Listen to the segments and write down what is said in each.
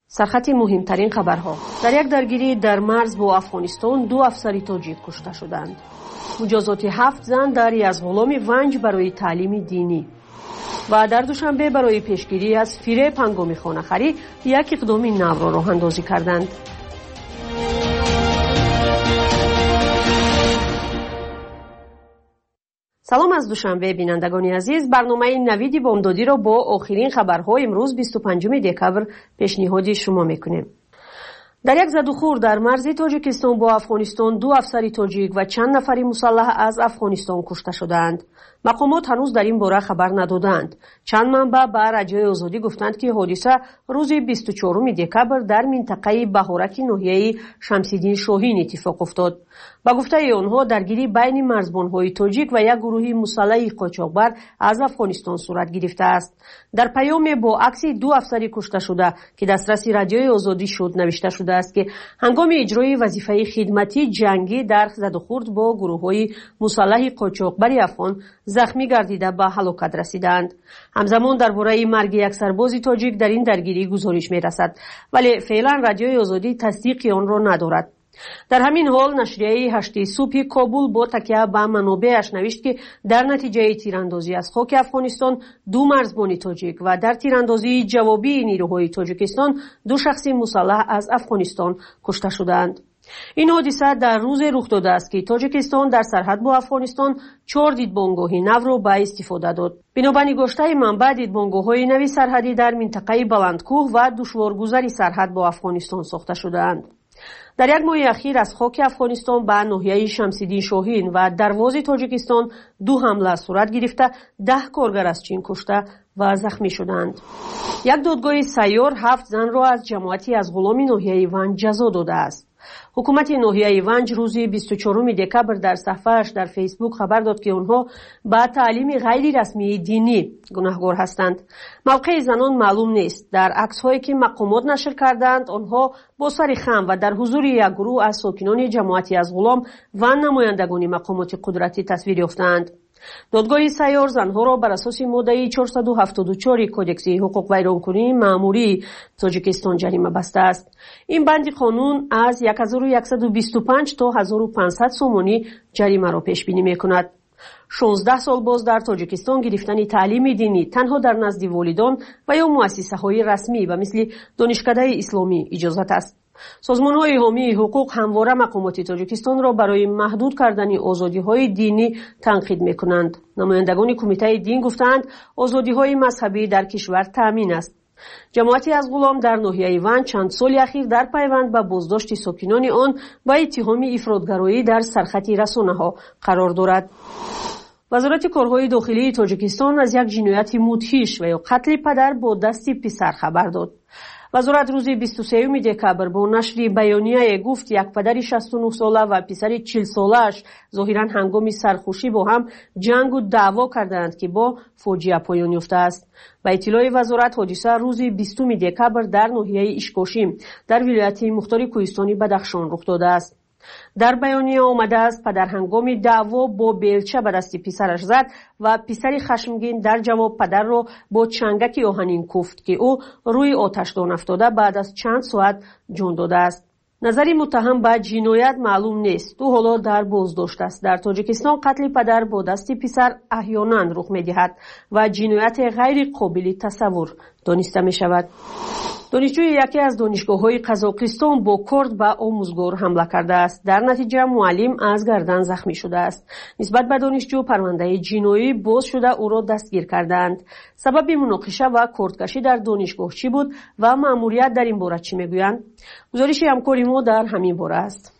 سرخط مهمترین خبرها. در یک درگیری در مرز با افغانستان 2 افسر تاجیک کشته شدند. مجازات 7 زن در یزغلام ونج برای تعلیم دینی. و در دوشنبه برای پیشگیری از فریب هنگام خانه‌خواری یک اقدام نو را راه اندازی کردند. سلام از دوشنبه بینندگان عزیز. برنامه نوید بامدادی را با آخرین خبرهای امروز 25 دکبر پیشنهاد شما میکنیم. در یک زدوخور در مرز تاجیکستان با افغانستان 2 افسر تاجیک و چند نفر مسلح از افغانستان کشته شدند. مقامات هنوز در این باره خبر ندادند. چند منبع به رادیوی آزادی گفتند که حادثه روز 24 دکبر در منطقه بهارک ناحیه شمس‌الدین شاهین اتفاق افتاد. با گفته آنها درگیری بین مرزبان‌های تاجیک و یک گروه مسلح قاچاقبر از افغانستان صورت گرفته است. در پیام با عکس 2 افسر کشته شده که دسترس رادیوی آزادی شد نوشته شده است که هنگام اجرای وظیفه خدمتی جنگی در زدوخورد با گروه‌های مسلح قاچاقبر افغان زخمی گردیده به هلاکت رسیدند. همزمان درباره مرگ یک سرباز تاجیک در این درگیری گزارش می‌رسد، ولی فعلا رادیوی آزادی تصدیق آن را ندارد. در همین حال نشریه 8 صبح کابل با تکیه به منابعش نوشت که در نتیجه تیراندازی از خاک افغانستان 2 مرزبان تاجیک و در تیراندازی جوابی نیروهای تاجیکستان 2 شخص مسلح از افغانستان کشته شدند. این حادثه در روز رخ داده است که تاجیکستان در سرحد با افغانستان 4 دیدبانگاه نو را به استفاده داد. بنابر نگاشته منبع دیدبانگاه‌های نوی سرحدی در منطقه بلندکوه و دشوارگذری سرحد با افغانستان ساخته شده‌اند. در یک ماه اخیر از خاک افغانستان به ناحیه شمس‌الدین شاهین و درواز تاجیکستان 2 حمله صورت گرفته 10 کارگر از چین کشته و زخمی شدند. یک دادگاه سیار 7 زن را از جماعتی از غلام ناحیه ونج جزا داده است. حکومت ناحیه ونج روز 24 دکبر در صفحه‌اش در فیسبوک خبر داد که آنها با تعلیم غیر رسمی دینی گناهکار هستند. موقع زنان معلوم نیست. در عکس‌هایی که مقامات نشر کردند آنها با سر خم و در حضور یک گروه از ساکنان جماعتی از غلام و نمایندگان مقامات قدرتی تصویر یافتند. دادگاه سیار زنها را بر اساس ماده 474 کدکس حقوق ویرانکنی مأموری تاجیکستان جریمه بسته است. این بند قانون از 1125 تا 1500 سومانی جریمه را پیش بینی می‌کند. 16 سال باز در تاجیکستان گرفتن تعلیم دینی تنها در نزد والدان و یا مؤسسه‌های رسمی و مثل دانشکده اسلامی اجازت است. سازمان‌های حامی حقوق همواره مقامات تاجیکستان را برای محدود کردن آزادی‌های دینی تنقید می‌کنند. نمایندگان کمیته دین گفتند آزادی‌های مذهبی در کشور تامین است. جماعتی از غلام در ناحیه ونج چند سال اخیر در پیوند به بازداشت ساکنان آن با اتهام افراط‌گرایی در سرخط رسانه‌ها قرار دارد. وزارت کارهای داخلی تاجیکستان از یک جنایت مدهش و یا قتل پدر با دست پسر خبر داد. وزارت روز 23 دکبر با نشر بیانیه گفت یک پدر 69 ساله و پسر 40 ساله‌اش ظاهراً هنگام سرخوشی با هم جنگ و دعوا کردند که با فاجعه پایان یافته است. به اطلاع وزارت حادثه روز 20 دکبر در ناحیه اشکاشیم در ولایت مختار کوهستانی بدخشان رخ داده است. در بیانیه آمده است پدر هنگام دعوا با بیلچه به دست پسرش زد و پسر خشمگین در جواب پدر را با چنگک آهنین کوفت که او روی آتشدان افتاده بعد از چند ساعت جان داده است. نظر متهم به جنایت معلوم نیست. او حالا در بازداشت است. در تاجیکستان قتل پدر با دست پسر احیانا رخ می‌دهد و جنایت غیر قابل تصور دانسته می‌شود. دانشجوی یکی از دانشگاه‌های قزاقستان با کارد به آموزگار حمله کرده است. در نتیجه معلم از گردن زخمی شده است. نسبت به دانشجو پرونده جنایی باز شده او را دستگیر کردند. سبب مناقشه و کاردکشی در دانشگاه چی بود و مأموریت در این باره چی میگویند؟ گزارش همکار ما در همین باره است.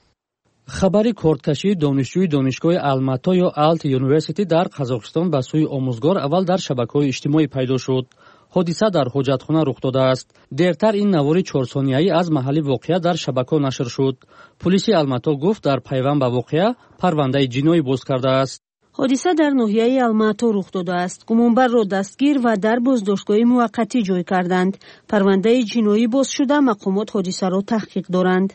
خبری کاردکشی دانشجوی دانشگاه الماتا یا الت یونیورسیتی در قزاقستان به سوی آموزگار اول در شبکه‌های اجتماعی پیدا شد. حادثه در حاجتخانه رخ داده است. دیرتر این نواری 4 ثانیه‌ای از محل واقعه در شبکه نشر شد. پلیس الماتا گفت در پیوند به واقعه پرونده جنایی باز کرده است. حادثه در ناحیه الماتا رخ داده است. گمانبر را دستگیر و در بازداشتگاه موقتی جای کردند. پرونده جنایی باز شده، مقامات حادثه را تحقیق دارند.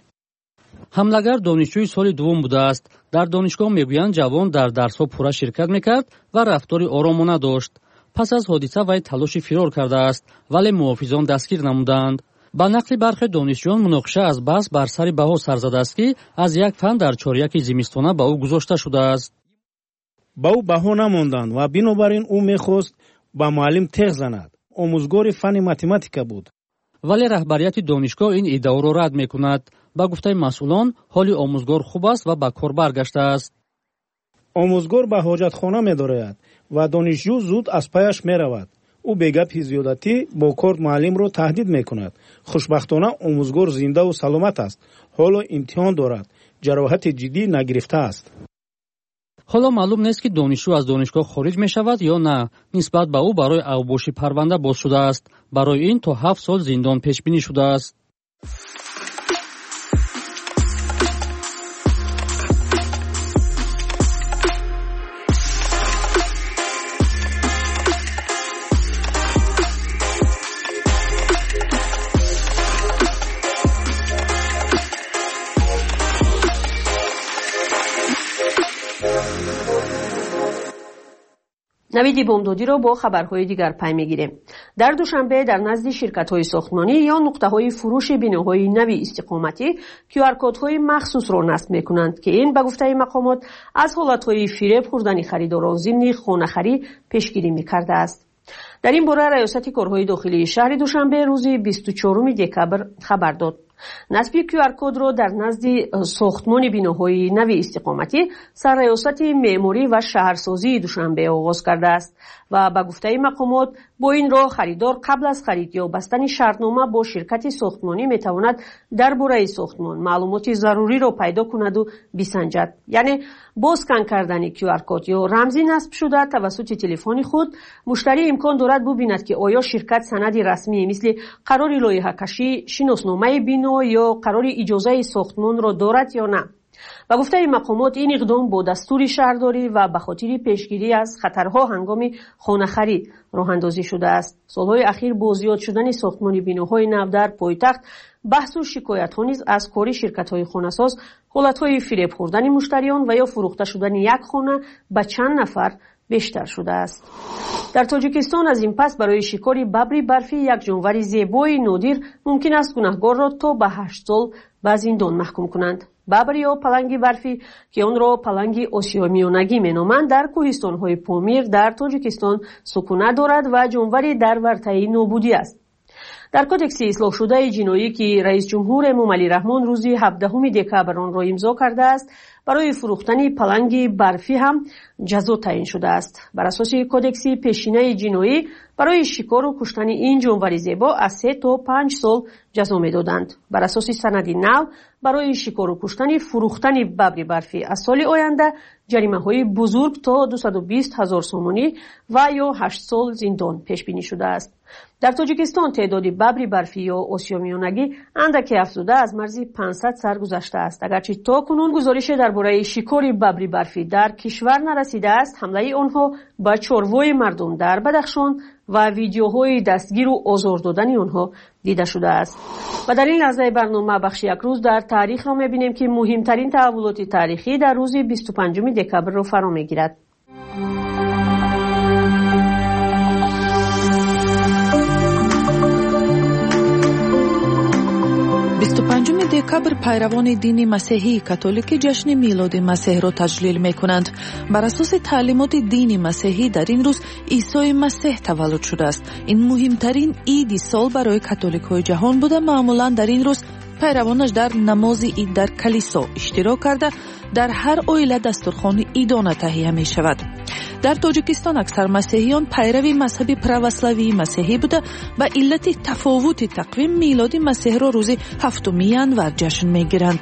حملگر دانشجوی سال دوم بوده است. در دانشگاه میگویند جوان در درس‌ها پورا شرکت میکرد و رفتار آرامانه داشت. پس از حادثه وی تلاش فرار کرده است ولی محافظان دستگیر نمودند. ба нақли бархе донишҷӯён муноқиша аз баҳс бар сари баҳо сар задааст ки аз як фан дар чоряки зимистона ба ӯ гузошта шудааст. ба ӯ баҳо намонданд ва бинобар ин ӯ мехост ба муаллим теғ занад. омӯзгори фани математика буд. вале раҳбарияти донишгоҳ ин иддаоро рад мекунад. ба гуфтаи масъулон ҳоли омӯзгор хуб аст ва ба кор баргаштааст. омӯзгор ба ҳоҷатхона медораяд ва донишҷӯ зуд аз паяш меравад. ӯ бегапи зиёдатӣ бо кор муаллимро таҳдид мекунад. хушбахтона омӯзгор зиндаву саломат аст. ҳоло имтиҳон дорад. ҷароҳати ҷиддӣ нагирифтааст. ҳоло маълум нест ки донишҷӯ аз донишгоҳ хориҷ мешавад ё на. нисбат ба ӯ барои авбоши парванда боз шудааст. барои ин то 7 сол зиндон пешбинӣ шудааст. навиди бомдодиро бо хабарҳои дигар пай мегирем. дар душанбе дар назди ширкатҳои сохтмонӣ ё нуқтаҳои фурӯши биноҳои нави истиқоматӣ QR-кодҳои махсусро насб мекунанд ки ин ба гуфтаи мақомот аз ҳолатҳои фиреб хӯрдани харидорон зимни хонахарӣ пешгирӣ мекардааст. дар ин бора раёсати корҳои дохилии шаҳри Душанбе рӯзи 24 декабр хабар дод. насби QR-кодро дар назди сохтмони биноҳои нави истиқоматӣ сарраёсати меъморӣ ва шаҳрсозии Душанбе оғоз кардааст ва ба гуфтаи мақомот бо ин роҳ харидор қабл аз харид ё бастани шартнома бо ширкати сохтмонӣ метавонад дар бораи сохтмон маълумоти заруриро пайдо кунаду бисанҷад. яъне бо скан кардани QR-код ё рамзи насб шуда тавассути телефони худ муштарӣ имкон дорад бубинад ки оё ширкат санади расмӣ мисли қарори лоиҳакашӣ, шиносномаи бино ё қарори иҷозаи сохтмонро дорад ё на. ба гуфтаи мақомот ин иқдом бо дастури шаҳрдорӣ ва ба хотири пешгирӣ аз хатарҳо ҳангоми хонахарӣ роҳандозӣ шудааст. солҳои ахир бо зиёд шудани сохтмони биноҳои нав дар пойтахт баҳсу шикоятҳо низ аз кори ширкатҳои хонасоз, ҳолатҳои фиреб хӯрдани муштариён ва ё фурӯхта шудани як хона ба чанд нафар бештар шудааст. дар тоҷикистон аз ин пас барои шикори бабри барфӣ як ҷонвари зебои нодир мумкин аст гунаҳгорро то ба 8 сол ба зиндон маҳкум кунанд. бабр ё паланги барфӣ ки онро паланги осиёмиёнагӣ меноманд дар кӯҳистонҳои Помир дар Тоҷикистон сукунат дорад ва ҷонвари дар вартаи нобудӣ аст. дар кодекси ислоҳшудаи ҷиноӣ ки раис ҷумҳур Эмомалӣ Раҳмон рӯзи 17 декабр онро имзо кардааст, барои фурӯхтани паланги барфӣ ҳам ҷазо таъин шудааст. бар асоси кодекси пешинаи ҷиноӣ барои шикору куштани ин ҷонвари зебо аз 3 то 5 сол ҷазо медоданд. бар асоси санади нав барои шикору куштани фурӯхтани бабри барфӣ аз соли оянда ҷаримаҳои бузург то 220 000 сомонӣ ва ё 8 сол зиндон пешбинӣ шудааст. дар Тоҷикистон теъдоди бабри барфӣ ё осиёмиёнагӣ андаке афзуда аз марзи 500 сар гузаштааст. агарчи то кунун гузорише дар бораи шикори бабри барфӣ дар кишвар нарасидааст, ҳамлаи онҳо ба чорвои мардум дар Бадахшон ва видеоҳои дастгиру озор додани онҳо дида шудааст. ва дар ин лаҳзаи барнома бахши як рӯз дар таърихро мебинем ки муҳимтарин таҳаввулоти таърихӣ дар рӯзи 25 декабрро фаро мегирад. 25 декабр пайравони дини масеҳии католикӣ ҷашни милоди масеҳро таҷлил мекунанд. бар асоси таълимоти дини масеҳӣ дар ин рӯз исои масеҳ таваллуд шудааст. ин муҳимтарин иди сол барои католикҳои ҷаҳон буда маъмулан дар ин рӯз пайравонаш дар намози ид дар калисо иштирок карда дар ҳар оила дастурхони идона таҳия мешавад. дар Тоҷикистон аксар масеҳиён пайрави мазҳаби православии масеҳӣ буда ба иллати тафовути тақвим милоди масеҳро рӯзи 7 январ ҷашн мегиранд.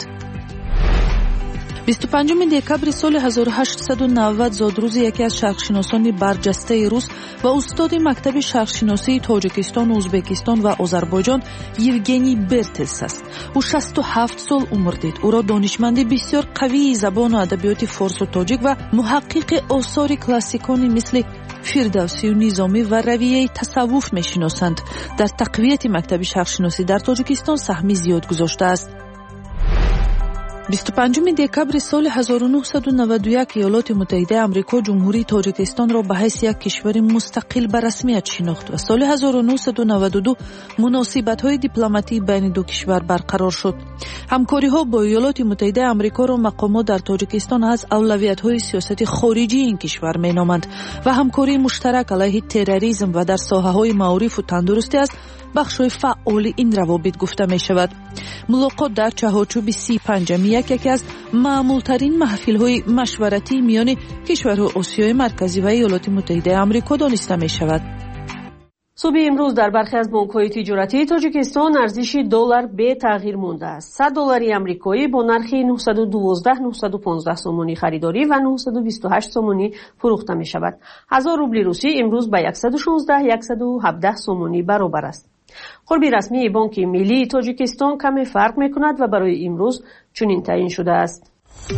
25 декабри соли 1890 зодрӯзи яке аз шарқшиносони барҷастаи рус ва устоди мактаби шарқшиносии Тоҷикистон, Узбекистон ва Озарбойҷон Евгений Бертес аст. ӯ 67 сол умр дид. ӯро донишманди бисёр қавии забону адабиёти форсу тоҷик ва муҳаққиқи осори классикони мисли Фирдавсию Низомӣ ва равияи тасаввуф мешиносанд. дар тақвияти мактаби шарқшиносӣ дар Тоҷикистон саҳми зиёд гузоштааст. 25 دکبر سال 1991 ایالات متحده آمریکا جمهوری تاجیکستان را به حیث یک کشور مستقل به رسمیت شناخت و سال 1992 مناسبت‌های دیپلماتی بین دو کشور برقرار شد. همکاری‌ها با ایالات متحده آمریکا را مقامات در تاجیکستان از اولویت‌های سیاست خارجی این کشور می‌نامند و همکاری مشترک علیه تروریسم و در ساحه‌های معارف و تندرستی است بخش‌های فعال این روابط گفته می‌شود. ملاقات در چهارچوب 35 یکی از معمول‌ترین محفل‌های مشورتی میان کشورهای آسیای مرکزی و ایالات متحده آمریکا دانسته می‌شود. صبح امروز در برخی از بانک‌های تجارتی تاجیکستان ارزش دلار به تغییر مانده است. 100 دلار آمریکایی با نرخ 912-915 سومونی خریداری و 928 سومونی فروخته می‌شود. 1000 روبل روسی امروز به 116-117 سومونی برابر است. قربی رسمی بانک ملی تاجیکستان کمی فرق می‌کند و برای امروز چنین تعیین شده است.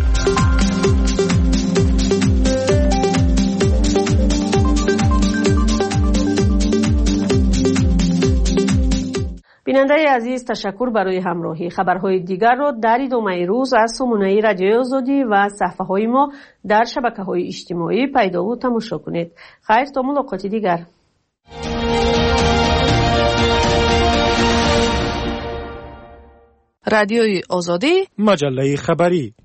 بیننده عزیز، تشکر برای همراهی. خبرهای دیگر را در ادامه روز از سامانه رادیوی آزادی و صفحه‌های ما در شبکه‌های اجتماعی پیدا و تماشا کنید. خیر تا ملاقات دیگر. رادیوی آزادی، مجله خبری.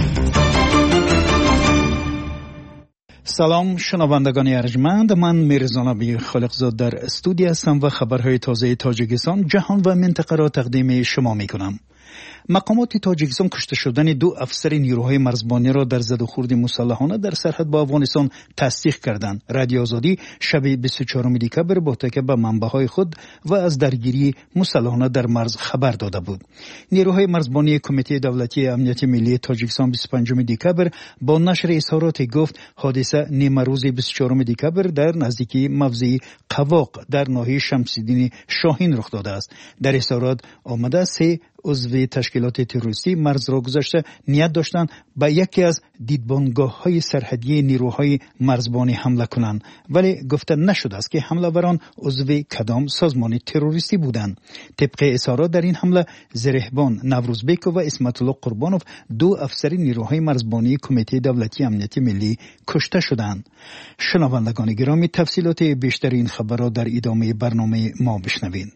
سلام شنوندگان ارجمند، من میرزا نبی خالقزاد در استودیو هستم و خبرهای تازه تاجیکستان، جهان و منطقه را تقدیم شما میکنم. مقامات تاجیکستان کشته شدن 2 افسر نیروهای مرزبانی را در زد و خورد مسلحانه در سرحد با افغانستان تصدیق کردند. رادیو آزادی شب 24 دکبر با تکیه به منبع‌های خود و از درگیری مسلحانه در مرز خبر داده بود. نیروهای مرزبانی کمیته دولتی امنیت ملی تاجیکستان 25 دکبر با نشر اظهارات گفت حادثه نیمه روز 24 دکبر در نزدیکی موضع قواق در ناحیه شمس‌الدین شاهین رخ داده است. در اظهارات آمده 3 عضو تشکیلات تروریستی مرز را گذشته نیت داشتند به یکی از دیدبانگاه‌های سرحدی نیروهای مرزبانی حمله کنند، ولی گفته نشده است که حمله‌وران عضو کدام سازمان تروریستی بودند. طبق اظهارات در این حمله زرهبان نوروزبیک و اسمت الله قربانوف 2 افسر نیروهای مرزبانی کمیته دولتی امنیت ملی کشته شدند. شنوندگان گرامی، تفصیلات بیشتر این خبر را در ادامه برنامه ما بشنوید.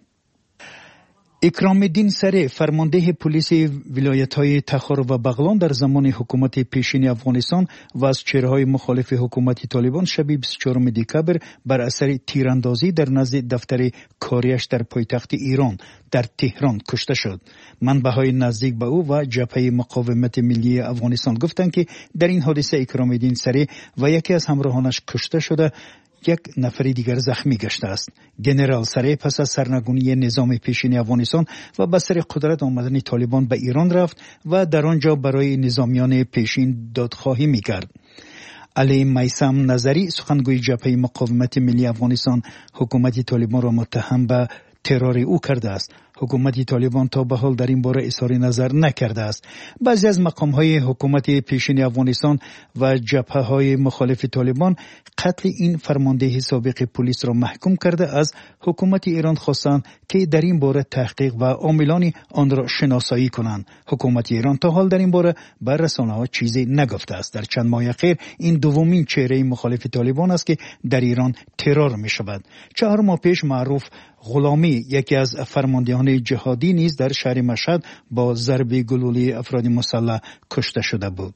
اکرام الدین سره فرمانده پلیس ولایت‌های تخار و بغلان در زمان حکومت پیشین افغانستان و از چهره‌های مخالف حکومت طالبان شب 24 دکبر بر اثر تیراندازی در نزد دفتر کاریش در پایتخت ایران در تهران کشته شد. منبع‌های نزدیک به او و جبهه مقاومت ملی افغانستان گفتند که در این حادثه اکرام الدین سره و یکی از همراهانش کشته شده، 1 نفر دیگر زخمی گشته است. جنرال سره پس از سرنگونی نظام پیشین افغانستان و به سر قدرت آمدن طالبان به ایران رفت و در آنجا برای نظامیان پیشین دادخواهی می‌کرد. علی میثم نظری سخنگوی جبهه مقاومت ملی افغانستان حکومت طالبان را متهم به ترور او کرده است. حکومت طالبان تا به حال در این باره اظهار نظر نکرده است. بعضی از مقام‌های حکومت پیشین افغانستان و جبهه‌های مخالف طالبان قتل این فرمانده سابق پلیس را محکوم کرده از حکومت ایران خواستند که در این باره تحقیق و عاملان آن را شناسایی کنند. حکومت ایران تا حال در این باره بر رسانه‌ها چیزی نگفته است. در چند ماه اخیر این دومین چهره مخالف طالبان است که در ایران ترور می‌شود. 4 ماه پیش معروف غلامی، یکی از فرماندهان جهادی، نیز در شهر مشهد با ضربه گلوله افراد مسلح کشته شده بود.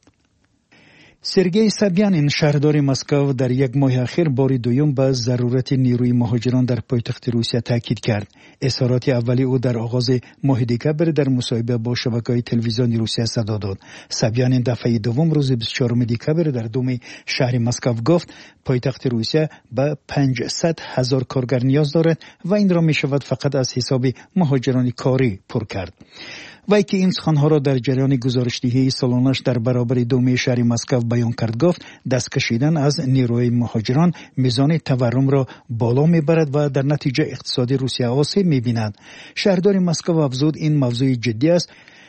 سرگئی سابیانین شهردار مسکو در 1 ماه اخیر بار دوم به ضرورت نیروی مهاجران در پایتخت روسیه تاکید کرد. اظهارات اولی او در آغاز ماه دکبر در مصاحبه با شبکه‌های تلویزیونی روسیه صدا داد. سابیانین دفعه دوم روز 24 دکبر در دوم شهر مسکو گفت پایتخت روسیه به 500,000 کارگر نیاز دارد و این را می شود فقط از حساب مهاجران کاری پر کرد. وی که این سخنها را در جریان گزارشدهی سالانش در برابر دوم شهر مسکو بیان کرد گفت دست کشیدن از نیروی مهاجران میزان تورم را بالا میبرد و در نتیجه اقتصاد روسیه آسیب میبیند. شهردار مسکو افزود این موضوع جدی است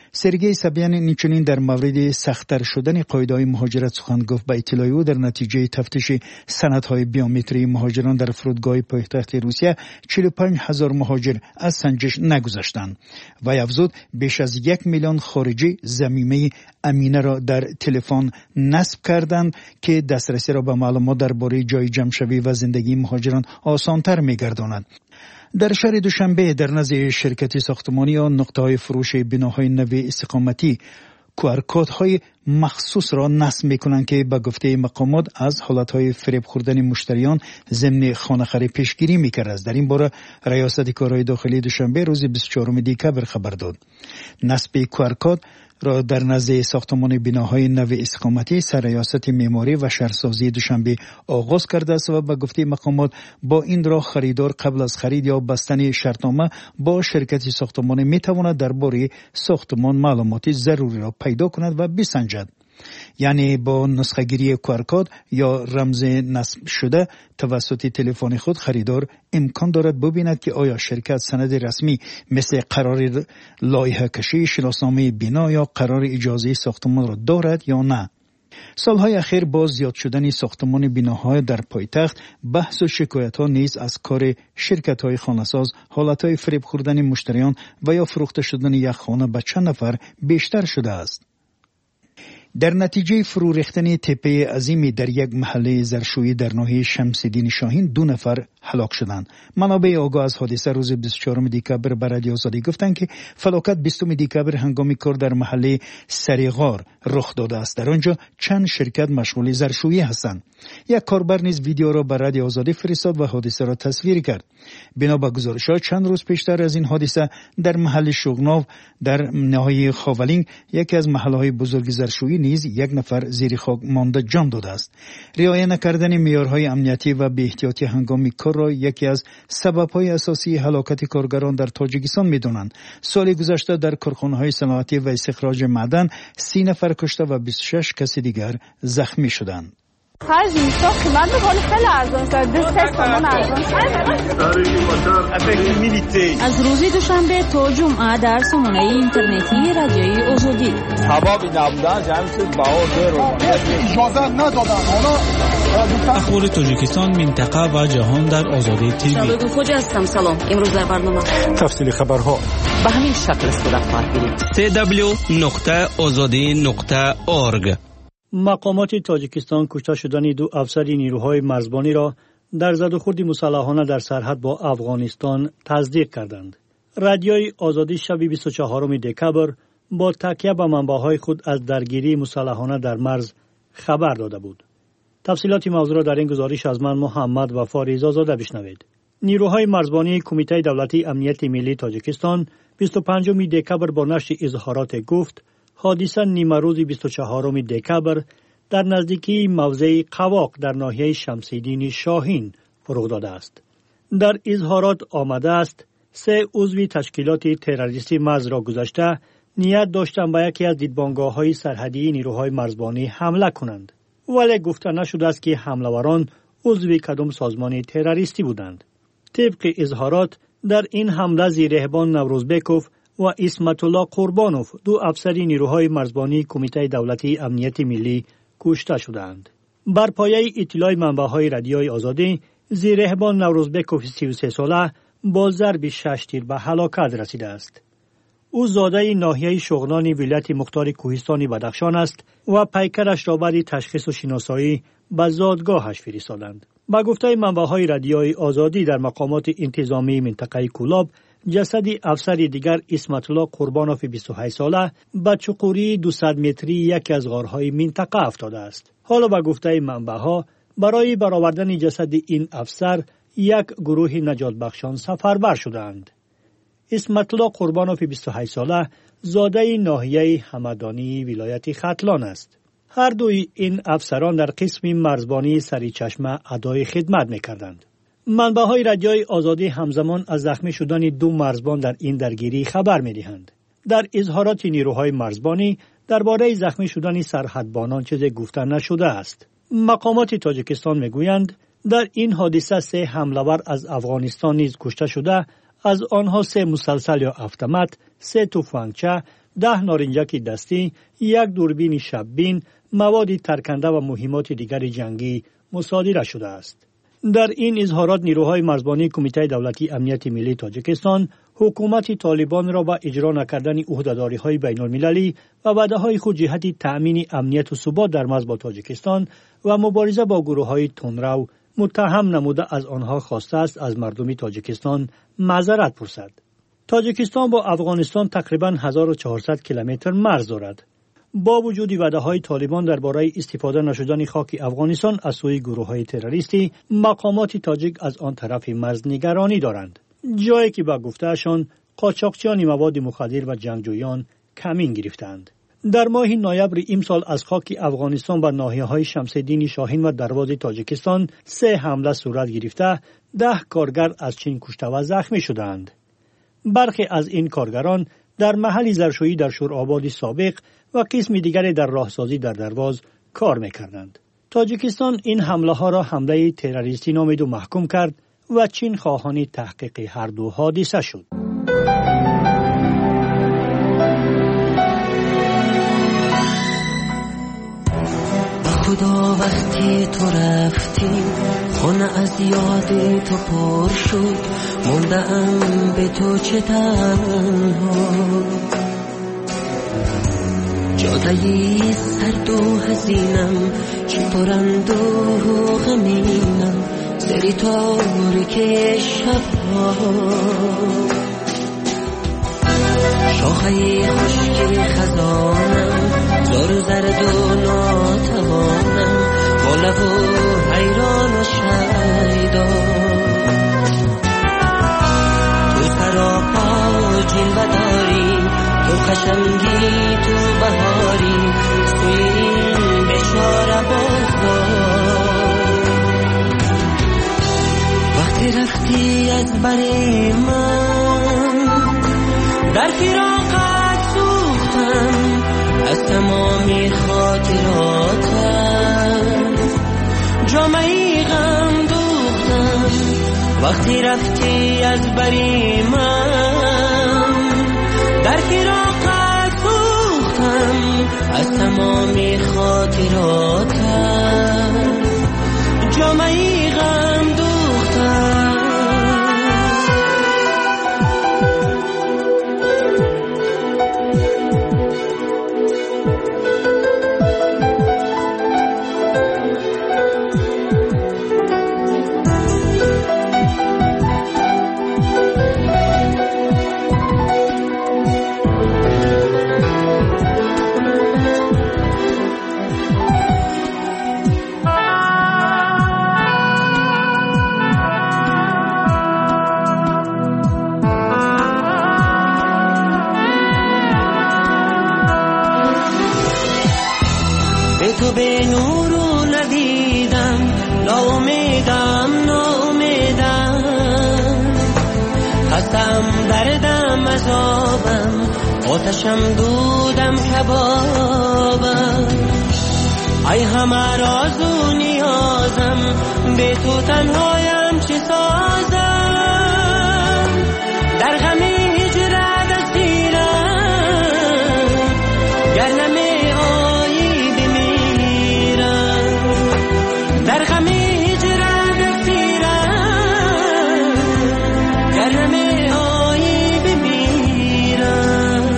سرگئی سبیان نیچنین در مورد سخت‌تر شدن قاعده‌های مهاجرت سخن گفت. به اطلاع او در نتیجه تفتیش سندهای بیومتری مهاجران در فرودگاه پایتخت روسیه 45,000 مهاجر از سنجش نگذشتند و افزود بیش از 1 میلیون خارجی ضمیمه امینه را در تلفن نصب کردند که دسترسی را به معلومات درباره جای جمع‌شوی و زندگی مهاجران آسان‌تر می‌گرداند. در شهر دوشنبه در نزد شرکت ساختمانی و نقطه‌های فروش بناهای نو استقامتی QR-کدهای مخصوص را نصب می‌کنند که به گفته مقامات از حالت‌های فریب خوردن مشتریان ضمن خانه‌خواری پیشگیری می‌کرد. در این باره ریاست کارهای داخلی دوشنبه روز 24 دکبر خبر داد. نصب QR-کد را در نزد ساختمان بناهای نو استقامتی سرریاست معماری و شهرسازی دوشنبه آغاز کرده است و به گفته مقامات با این راه خریدار قبل از خرید یا بستن شرطنامه با شرکت ساختمان میتواند درباره ساختمان معلومات ضروری را پیدا کند و بسنجد. یعنی با نسخه گیری QR-کد یا رمز نصب شده توسط تلفن خود خریدار امکان دارد ببیند که آیا شرکت سند رسمی مثل قرار لایحه کشی، شناسنامه بنا یا قرار اجازه ساختمان را دارد یا نه. سالهای اخیر با زیاد شدن ساختمان بناهای در پایتخت بحث و شکایت ها نیز از کار شرکت های خانه‌ساز، حالت های فریب خوردن مشتریان و یا فروخته شدن یک خانه به چند نفر بیشتر شده است. در نتیجه فرو ریختن تپه عظیمی در یک محله زرشویی در ناحیه شمس‌الدین شاهین 2 نفر هلاک شدند. منابع آگاه از حادثه روز 24 دکبر به رادیو آزادی گفتند که فلاکت 20 دکبر هنگام کار در محله سریغار رخ داده است. در آنجا چند شرکت مشغول زرشویی هستند. یک کاربر نیز ویدیو را به رادیو آزادی فرستاد و حادثه را تصویر کرد. بنا به گزارش‌ها چند روز پیشتر از این حادثه در محل شوغناو در ناحیه خاولینگ یکی از محله‌های بزرگ زرشویی نیز 1 نفر زیر خاک مانده جان داده است. رعایت نکردن معیارهای امنیتی و بی‌احتیاطی هنگام کار را یکی از سبب‌های اساسی هلاکت کارگران در تاجیکستان می‌دانند. سال گذشته در کارخانه‌های صنعتی و استخراج معدن 30 نفر کشته و 26 کس دیگر زخمی شدند. از روز دوشنبه تا جمعه در سامانه اینترنتی رادیوی آزادی اخبار تاجیکستان، منطقه و جهان در آزادی تیوی. خوش هستم. سلام. امروز در برنامه تفصیل خبرها به همین شکل صورت خواهد گرفت. www.azadi.org. مقامات تاجیکستان کشته شدن 2 افسر نیروهای مرزبانی را در زدوخورد مسلحانه در سرحد با افغانستان تصدیق کردند. رادیوی آزادی شب 24 دکبر با تکیه به منبع‌های خود از درگیری مسلحانه در مرز خبر داده بود. تفصیلات موضوع را در این گزارش از من محمد وفا رضازاده بشنوید. نیروهای مرزبانی کمیته دولتی امنیت ملی تاجیکستان 25 دکبر با نشر اظهارات گفت حادثه نیمه روز 24 دکبر در نزدیکی موضع قواق در ناحیه شمس‌الدین شاهین رخ داده است. در اظهارات آمده است 3 عضو تشکیلات تروریستی مرز را گذاشته نیت داشتند به یکی از دیدبانگاه‌های سرحدی نیروهای مرزبانی حمله کنند، ولی گفته نشده است که حمله‌وران عضو کدام سازمان تروریستی بودند. طبق اظهارات در این حمله زیرهبان نوروزبکوف و اسمت الله قربانوف 2 افسر نیروهای مرزبانی کمیته دولتی امنیت ملی کشته شدند. بر پایه اطلاع منبع‌های رادیوی آزادی، زیرهبان نوروزبکوف 33 ساله با ضرب 6 تیر به هلاکت رسیده است. او زاده ناحیه شغنانی ولایت مختار کوهستان بدخشان است و پیکرش را بعد تشخیص و شناسایی به زادگاهش فرستادند. با گفته منبع‌های رادیوی آزادی در مقامات انتظامی منطقه کولاب جسد افسر دیگر اسمت الله قربانوف 28 ساله به چقوری 200 متری یکی از غارهای منطقه افتاده است. حالا با گفته منبع‌ها برای برآوردن جسد این افسر یک گروه نجات بخشان سفربر شدند. اسمت الله قربانوف 28 ساله زاده ناحیه همدانی ولایت ختلان است. هر دوی این افسران در قسم مرزبانی سریچشمه ادای خدمت می‌کردند. منبع‌های رادیوی آزادی همزمان از زخمی شدن 2 مرزبان در این درگیری خبر می‌دهند. در اظهارات نیروهای مرزبانی درباره زخمی شدن سرحدبانان چیزی گفته نشده است. مقامات تاجیکستان می‌گویند در این حادثه 3 حمله‌ور از افغانستان نیز کشته شده، از آنها 3 مسلسل یا اتومات، 3 تفنگچه 10 نارنجک دستی، 1 دوربین شب‌بین، مواد ترکنده و مهمات دیگر جنگی مصادره شده است. در این اظهارات نیروهای مرزبانی کمیته دولتی امنیت ملی تاجیکستان حکومت طالبان را با اجرا نکردن عهده‌داری‌های بین‌المللی و وعده‌های خود جهت تأمین امنیت و ثبات در مرز با تاجیکستان و مبارزه با گروه‌های تندرو متهم نموده از آنها خواسته است از مردم تاجیکستان معذرت پرسد. تاجیکستان با افغانستان تقریباً 1400 کیلومتر مرز دارد. با وجود وعده‌های طالبان درباره استفاده نشدن خاک افغانستان از سوی گروه‌های تروریستی، مقامات تاجیک از آن طرف مرز نگرانی دارند، جایی که با گفته‌شان قاچاقچیان مواد مخدر و جنگجویان کمین گرفتند. در ماه نوامبر امسال از خاک افغانستان به ناحیه‌های شمس‌الدین شاهین و دروازه تاجیکستان 3 حمله صورت گرفته، 10 کارگر از چین کشته و زخمی شدند. برخی از این کارگران در محل زرشویی در شورآباد سابق و قسم دیگر در راهسازی در درواز کار می‌کردند. تاجیکستان این حمله ها را حمله تروریستی نامید و محکوم کرد و چین خواهان تحقیق هر دو حادثه شد. خدا وقتی تو رفتی خونه از یاد تو پر شد، موندم به تو چه تنها، جادهی سرد و حزینم چه پرند و غمینم، سری تاریک شبها، شاخه خشک خزانم زار زرد و ناتوانم، با لب و حیران و شیدا، تو سراپا جلوه داری، تو خشمگی تو بهاری، سوی این بشاره بازدار، وقتی رفتی از بر من در فراقت سوختم، از تمامی خاطراتم جامعی غم دوختم، وقتی رفتی از بری من در فراقت سوختم، از تمامی خاطراتم جامعی غم دوختم. تو به نور رو ندیدم، ناامیدم هستم دردم عذابم، آتشم دودم کبابم، ای همه راز و نیازم، به تو تنهایم چه سازم، در غم هجرت اسیرم، گر نمی در غم هجرت اسیرم، گر نمی آیی بمیرم.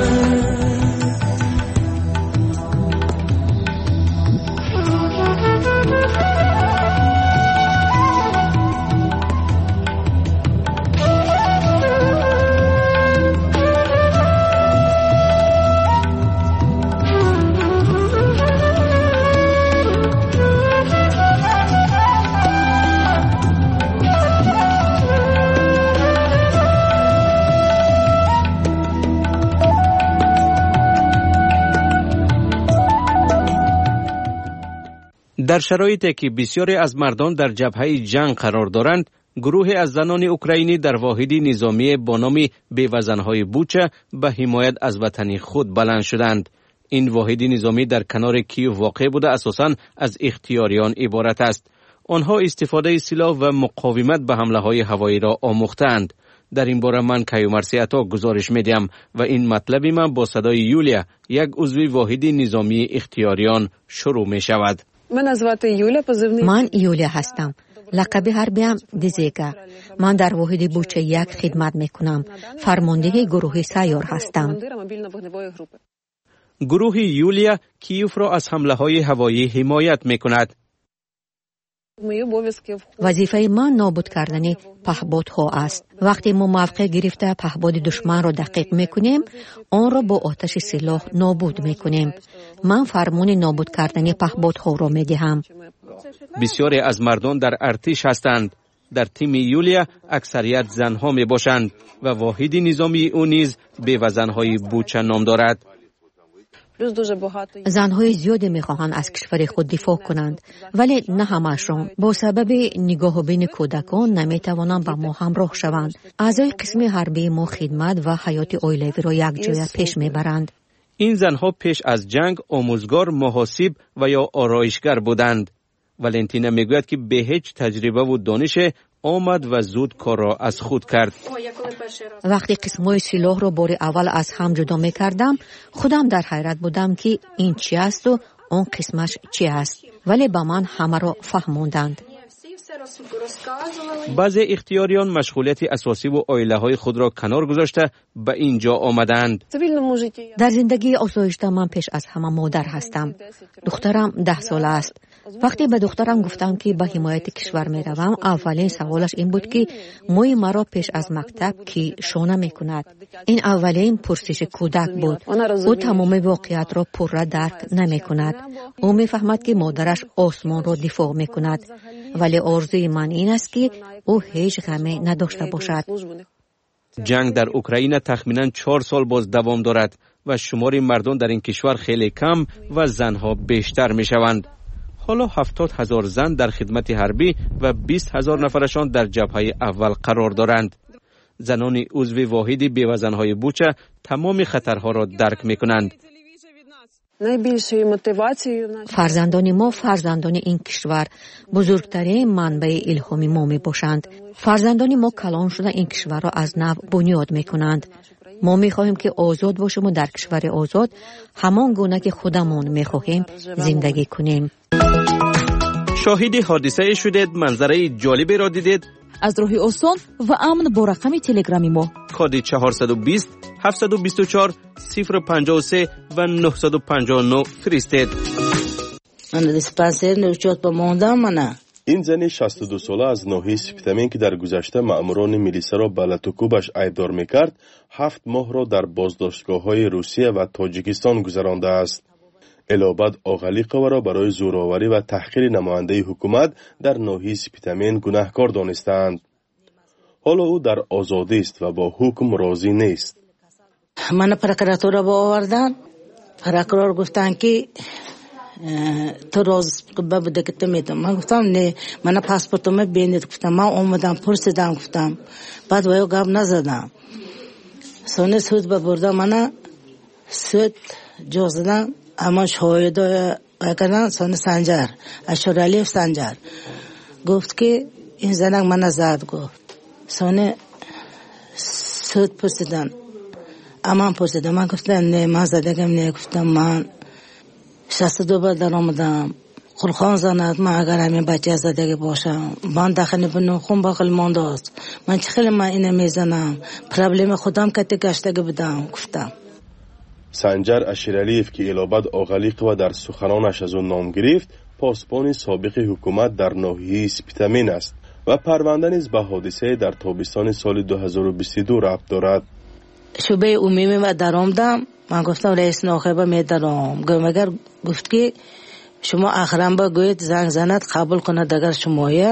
در شرایطی که بسیاری از مردان در جبهه جنگ قرار دارند، گروهی از زنان اوکراینی در واحدی نظامی با نام بیوزن‌های بوچه به حمایت از وطن خود بلند شدند. این واحدی نظامی در کنار کیو واقع بوده اساساً از اختیاریان عبارت است. آنها استفاده سلاح و مقاومت به حمله‌های هوایی را آموختند. در این باره من کیومرثی عطا گزارش میدیم و این مطلبی من با صدای یولیا، یک عضو واحد نظامی اختیاریان شروع می شود. من یولیا هستم. لقب حربیم دیزیگا. من در واحد بوچه 1 خدمت میکنم. فرمانده گروه سیار هستم. گروه یولیا کیف را از حمله های هوایی حمایت میکند. وظیفه من نابود کردن پهپادها است. وقتی ما موقع گرفته پهپاد دشمن را دقیق میکنیم، آن را با آتش سلاح نابود میکنیم. من فرمان نابود کردن پهپادها را میدهم. بسیاری از مردان در ارتش هستند. در تیم یولیا اکثریت زنها می باشند و واحد نظامی او نیز بیوزنهای بوچه نام دارد. زنهای زیادی میخواهند از کشور خود دفاع کنند، ولی نه همه‌شان با سبب نگاه بین کودکان نمیتوانند با ما همراه شوند. اعضای قسم حربی ما خدمت و حیات عائلوی را یک جای پیش میبرند. این زنها پیش از جنگ آموزگار، محاسب و یا آرایشگر بودند. ولنتینا میگوید که به هیچ تجربه و دانش آمد و زود کار را از خود کرد. وقتی قسم‌های سلاح را بار اول از هم جدا می‌کردم، خودم در حیرت بودم که این چی است و اون قسمش چی است، ولی با من همه را فهموندند. بعضی اختیاریان مشغولیت اساسی و عائله‌های خود را کنار گذاشته به اینجا آمدند. در زندگی آسایشته من پیش از همه مادر هستم. دخترم 10 ساله است. وقتی به دخترم گفتم که به حمایت کشور می روم، اولین سوالش این بود که موی مرا پیش از مکتب کی شانه می کند. این اولین پرسش کودک بود. او تمام واقعیت را پورا درک نمی کند. او می فهمد که مادرش آسمان را دفاع می کند، ولی آرزوی من این است که او هیچ غمی نداشته باشد. جنگ در اوکراین تخمینا 4 سال باز دوام دارد و شمار مردم در این کشور خیلی کم و زنها بیشتر می شوند. حالا 70,000 زن در خدمت حربی و 20,000 نفرشان در جبهه اول قرار دارند. زنان عضو واحد بیوزنهای بوچه تمام خطرها را درک می کنند. فرزندان ما فرزندان این کشور بزرگترین منبع الهام ما می باشند. فرزندان ما کلان شده این کشور را از نو بنیاد می کنند. ما می خواهیم که آزاد باشیم و در کشور آزاد همان گونه که خودمون می خواهیم زندگی کنیم. شاهد حادثه شدید، منظره جالبی را دیدید؟ از راه آسان و امن با رقم تلگرامی ما کد 420 724 053 و 959 فرستید. من دیسپنسر نوچات با موندم منه. این زن 62 ساله از ناحیه سپتامین که در گذشته مأموران میلیسا را به لطوکوبش ایبدار میکرد، 7 ماه را در بازداشتگاه‌های روسیه و تاجیکستان گذرانده است. الابد آغلیقه را برای زورآوری و تحقیر نماینده حکومت در ناحیه سپتامین گناهکار دانستند. حالا او در آزادی است و با حکم راضی نیست. من پروکراتور با آوردن. پروکرور گفتن که تو راز بوده که تو میدم. من گفتم نه، من پاسپورتم بینید. گفتم من اومدم پرسیدم، گفتم بعد وایو گپ نزدم. سونه سود بردم، من سود جوزدم. اما شاهد کردن سونه سنجر اشرالیف سنجر گفت که این زنک من زد. گفت سونه سود پرسیدن، اما پرسیدم. من گفتم نه من زدگم نه. گفتم من 62 بار در آمدم خلخان زند. من اگر همین بچه زدگی باشم من داخل بنوخون باقل مانده است. من چه خیلی من اینه میزنم پرابلم خودم کتی گشتگی بدم. گفتم سنجر اشرالیف که الابد آغلیق و در سخنانش از اون نام گرفت، پاسبان سابق حکومت در ناحیه سپتامین است و پرونده نیز به حادثه در تابستان سال 2022 ربط دارد. شعبه عمومی و در آمدم. من گفتم رئیس ناخبه می درام. مگر گفت که شما آخرام با گوید زنگ زند قبول کند اگر شمایه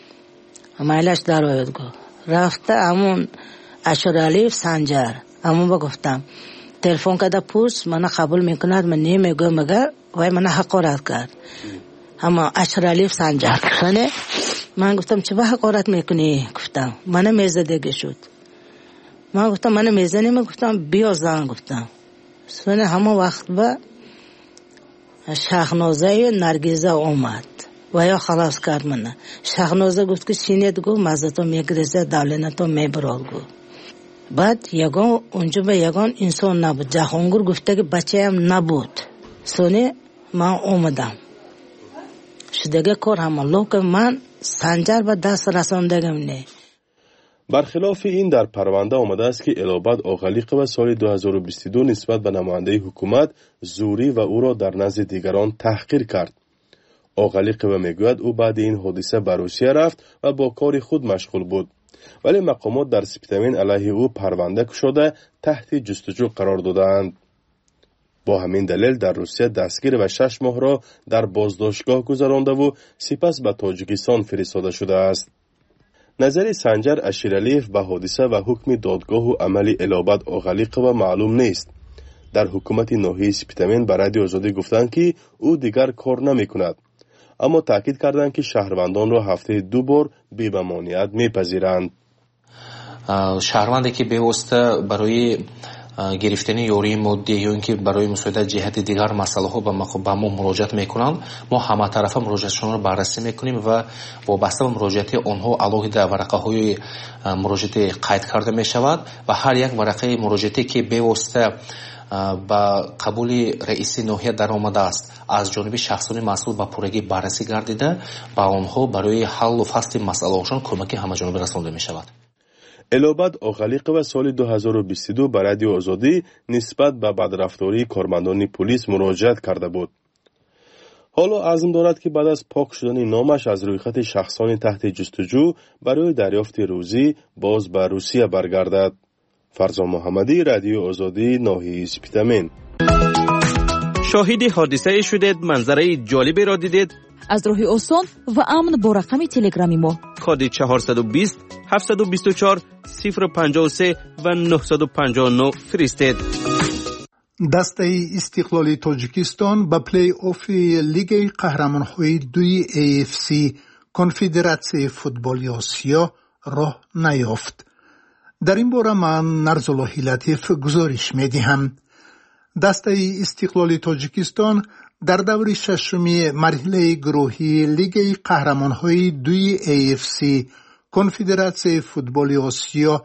مایلش در آید. گفت رفته همون اشرالیف سنجر. همون با گفتم تلفن کده پوست من قبول میکند. من نمیگم مگر وای من حقارت کرد. اما اشرالیف سنجر کنه. من گفتم چه حقارت میکنی؟ گفتم من میزدگی شد. من گفتم من میزنی. من گفتم بیا زن. گفتم سونه همه وقت با شهنازه و نرگیزه اومد. و یا خلاص کرد منه. شهنازه گفت که چینیت گو مزدتا میگرزه دالنتا میبرال گو. بعد یگان اونجا به یگان انسان نبود. جهانگور گفته که بچه هم نبود. سونه من اومدم. شدگه کار همالو که من سنجر به دست رساندگم نه. برخلاف این در پرونده آمده است که الابد آقلیقه و سال 2022 نسبت به نماینده حکومت زوری و او را در نزد دیگران تحقیر کرد. آقلیقه میگوید او بعد این حادثه به روسیه رفت و با کار خود مشغول بود. ولی مقامات در سپتامبر علیه او پرونده گشوده تحت جستجو قرار دادند. با همین دلیل در روسیه دستگیر و 6 ماه را در بازداشتگاه گذرانده و سپس به تاجیکستان فرستاده شده است. نظر سنجر اشیرعلیف به حادثه و حکم دادگاه و عمل الابد آقلیقه و معلوم نیست. در حکومت ناحیه سپتامبر به رادیو آزادی گفتند که او دیگر کار نمی کند. اما تاکید کردند که شهروندان را هفته 2 بار بی ممانعت میپذیرند. شهروندی که بیوسته برای گرفتن یاری مادی یا اینکه برای مساعدت جهت دیگر مسئله ها به ما مراجعت میکنند، ما همه طرفه مراجعتشون رو بررسی میکنیم و وابسته به مراجعت آنها علاوه ورقه های مراجعت قید کرده میشود و هر یک ورقه مراجعتی که بیوسته با قبول رئیس ناحیه در آمده است از جانب شخصان مسئول به پورگی بررسی گردیده با آنها برای حل و فصل مسئله هاشون کمک همه جانبه رسانده می شود. الابد آقلیقه و سال 2022 به رادیو آزادی نسبت به بدرفتاری کارمندان پلیس مراجعت کرده بود. حالا عزم دارد که بعد از پاک شدن نامش از روی خط شخصان تحت جستجو برای دریافت روزی باز به روسیه برگردد. فرزان محمدی، رادیو آزادی، ناحیه سپتامبر. شاهد حادثه شدید، منظره جالبی را دیدید؟ از راه آسان و امن با رقم تلگرامی ما کد 420 724 053 و 959 فرستید. دسته استقلال تاجیکستان به پلی آف لیگ قهرمان‌های 2 AFC کنفدراسیون فوتبال آسیا راه نیافت. در این باره من نرزالله لطیف گزارش می‌دهم. دسته استقلال تاجیکستان در دور ششمی مرحله گروهی لیگ قهرمان‌های 2 AFC کنفدراسیون فوتبال آسیا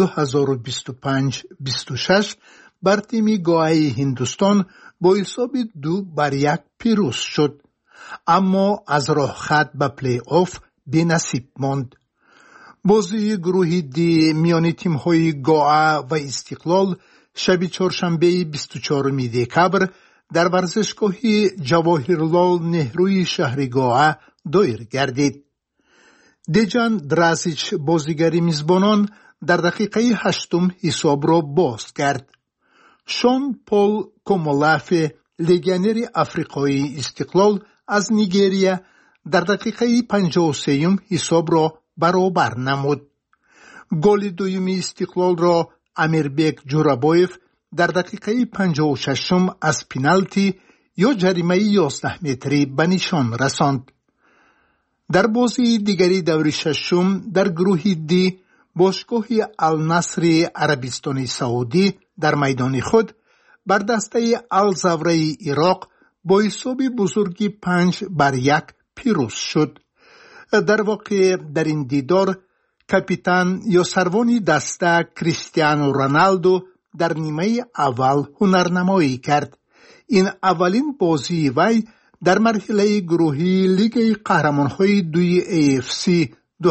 2025-26 بر تیم گوای هندوستان با حساب 2-1 پیروز شد، اما از راه خط به پلی آف بی‌نصیب ماند. بازی گروهی دی میان تیم‌های گوا و استقلال شب چهارشنبه 24 دکبر در ورزشگاه جواهرلال نهروی شهر گوا دایر گردید. دیجان درازیچ بازیگر میزبانان در دقیقه 8 حساب را باز کرد. شون پول کومولاف لگیونر افریقایی استقلال از نیگریا در دقیقه 53 حساب را برابر نمود. گل دوم استقلال را امیربک جورابایف در دقیقه 56 از پنالتی یا جریمه 11 متری به نشان رساند. در بازی دیگری دور ششم در گروه دی باشگاه النصر عربستان سعودی در میدان خود بر دسته الزوره عراق با حساب بزرگی 5-1 پیروز شد. در واقع در این دیدار کاپیتان یا سروان دسته کریستیانو رونالدو در نیمه اول هنرنمایی کرد. این اولین بازی وی در مرحله گروهی لیگ قهرمان‌های 2 AFC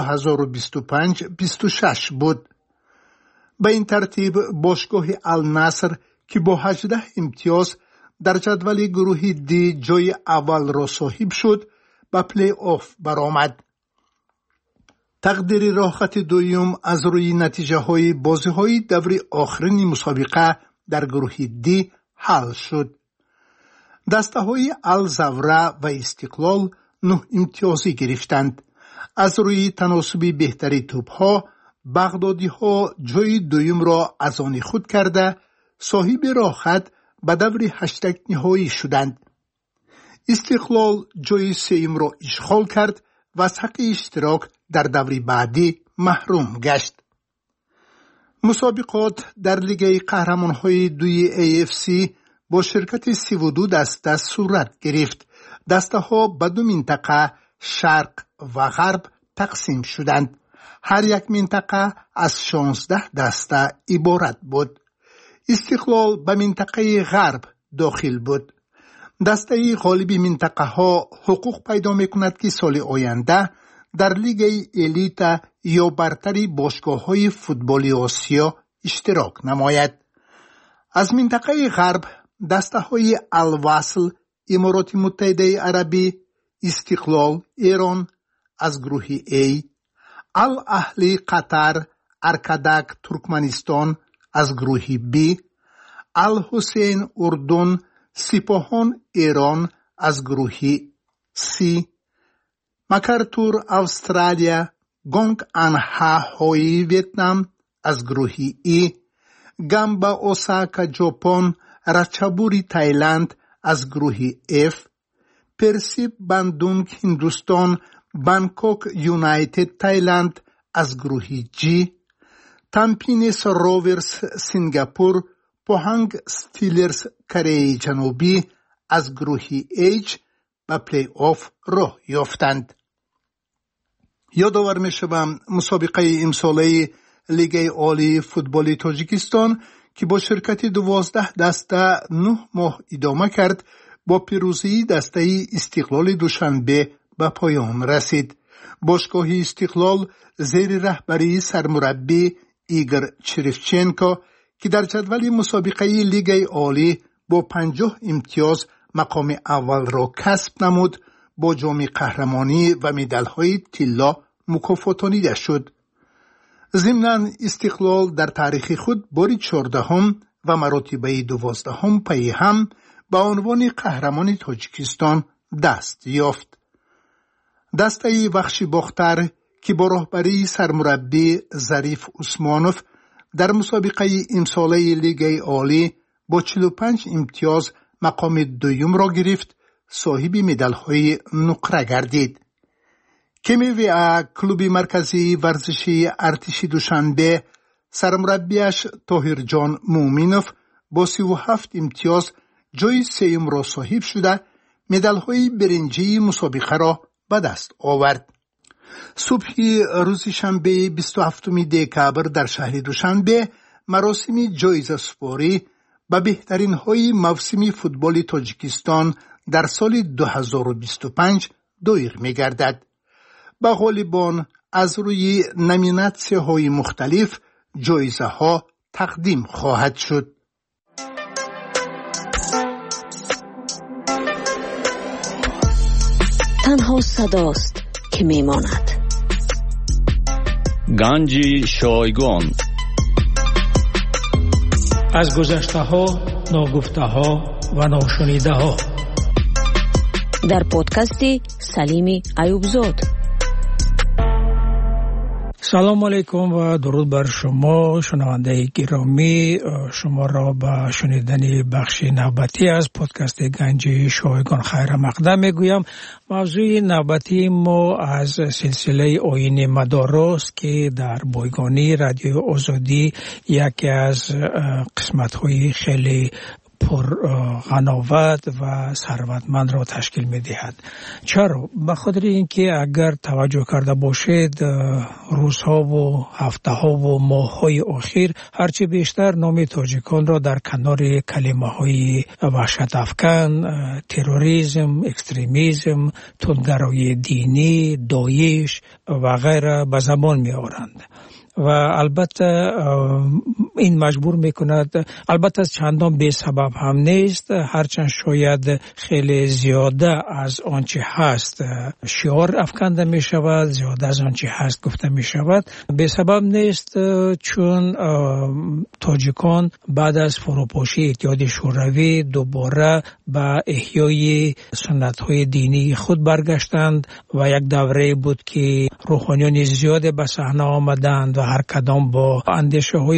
2025-26 بود. به این ترتیب باشگاه النصر که با 18 امتیاز در جدول گروهی دی جای اول را صاحب شد به پلی آف برآمد. تقدیر راه خط دوم از روی نتیجه های بازی های دور آخرین مسابقه در گروه دی حل شد. دسته های الزوره و استقلال 9 امتیازی گرفتند. از روی تناسب بهتری توپ ها بغدادی ها جای دوم را از آن خود کرده صاحب راه خط به دور 8 نهایی شدند. استقلال جای سوم را اشغال کرد و از حق اشتراک در دوری بعدی محروم گشت. مسابقات در لیگ قهرمان‌های 2 AFC با شرکت 32 دسته صورت گرفت. دسته ها به 2 منطقه شرق و غرب تقسیم شدند. هر یک منطقه از 16 دسته عبارت بود. استقلال به منطقه غرب داخل بود. دسته غالب منطقه ها حقوق پیدا می کند که سال آینده در لیگ الیت یا برتری باشگاه های فوتبال آسیا اشتراک نماید. از منطقه غرب دسته های الوصل امارات متحده عربی، استقلال ایران از گروه A، الاهلی قطر، ارکادک ترکمنستان از گروه B، الحسین اردن، سپاهان ایران از گروه C، مکارتور استرالیا، گونگ آنها های ویتنام از گروه E، گامبا اوساکا ژاپن، رچابوری تایلند از گروه F، پرسیب باندونگ هندوستان، بانکوک یونایتد تایلند از گروه G، تامپینس روورز سنگاپور، پوهانگ ستیلرز کره جنوبی از گروه H به پلی آف راه یافتند. یادآور می‌شوم مسابقه امساله لیگ عالی فوتبال تاجیکستان که با شرکت 12 دسته 9 ماه ادامه کرد، با پیروزی دسته استقلال دوشنبه به پایان رسید. باشگاه استقلال زیر رهبری سرمربی ایگور چریفچنکو که در جدول مسابقه لیگ عالی با 50 امتیاز مقام اول را کسب نمود، با جام قهرمانی و مدال‌های طلا مکافاتانیده شد. ضمناً استقلال در تاریخ خود بار 14 و مراتبه 12 پی هم به عنوان قهرمان تاجیکستان دست یافت. دسته بخش باختر که با رهبری سرمربی ظریف عثمانوف در مسابقه امساله لیگ عالی با 45 امتیاز مقام دوم را گرفت، صاحب مدال‌های نقره گردید. KMVA کلوب مرکزی ورزشی ارتشی دوشنبه سرمربیش طاهر جان مومینوف با 37 امتیاز جای سوم را صاحب شده، مدال‌های برنجی مسابقه را به دست آورد. صبح روز شنبه 27 دکبر در شهر دوشنبه مراسم جایزه سپاری به بهترین های موسم فوتبال تاجیکستان در سال 2025 دایر می گردد. به غالبان از روی نامیناسیون های مختلف جایزه ها تقدیم خواهد شد. تنها صداست که میماند. گنج شایگان از گذشته ها، ناگفته ها و ناشنیده ها در پادکست سلیم ایوبزاد. سلام علیکم و درود بر شما شنونده گرامی. شما را به شنیدن بخش نوبتی از پادکست گنج شایگان خیر مقدم میگویم. موضوع نوبتی ما از سلسله آیین مدارس که در بایگانی رادیو آزادی یکی از قسمت‌های خیلی پر غناوت و ثروتمند را تشکیل می‌دهد. چرا؟ به خاطر اینکه اگر توجه کرده باشید روزها و هفته‌ها و ماه‌های اخیر هرچی بیشتر نام تاجیکان را در کنار کلمه‌های وحشت افکن، تروریسم، اکستریمیسم، تندگرایی دینی، داعش و غیره به زبان می‌آورند. و البته این مجبور میکند، البته چندان بی سبب هم نیست، هرچند شاید خیلی زیاده از آنچه هست شعار افکنده می شود، زیاده از آنچه هست گفته می شود. بی سبب نیست، چون تاجیکان بعد از فروپاشی اتحاد شوروی دوباره به احیای سنت های دینی خود برگشتند و یک دوره بود که روحانیان زیاد به صحنه آمدند و هر کدام با اندیشه های گوناگون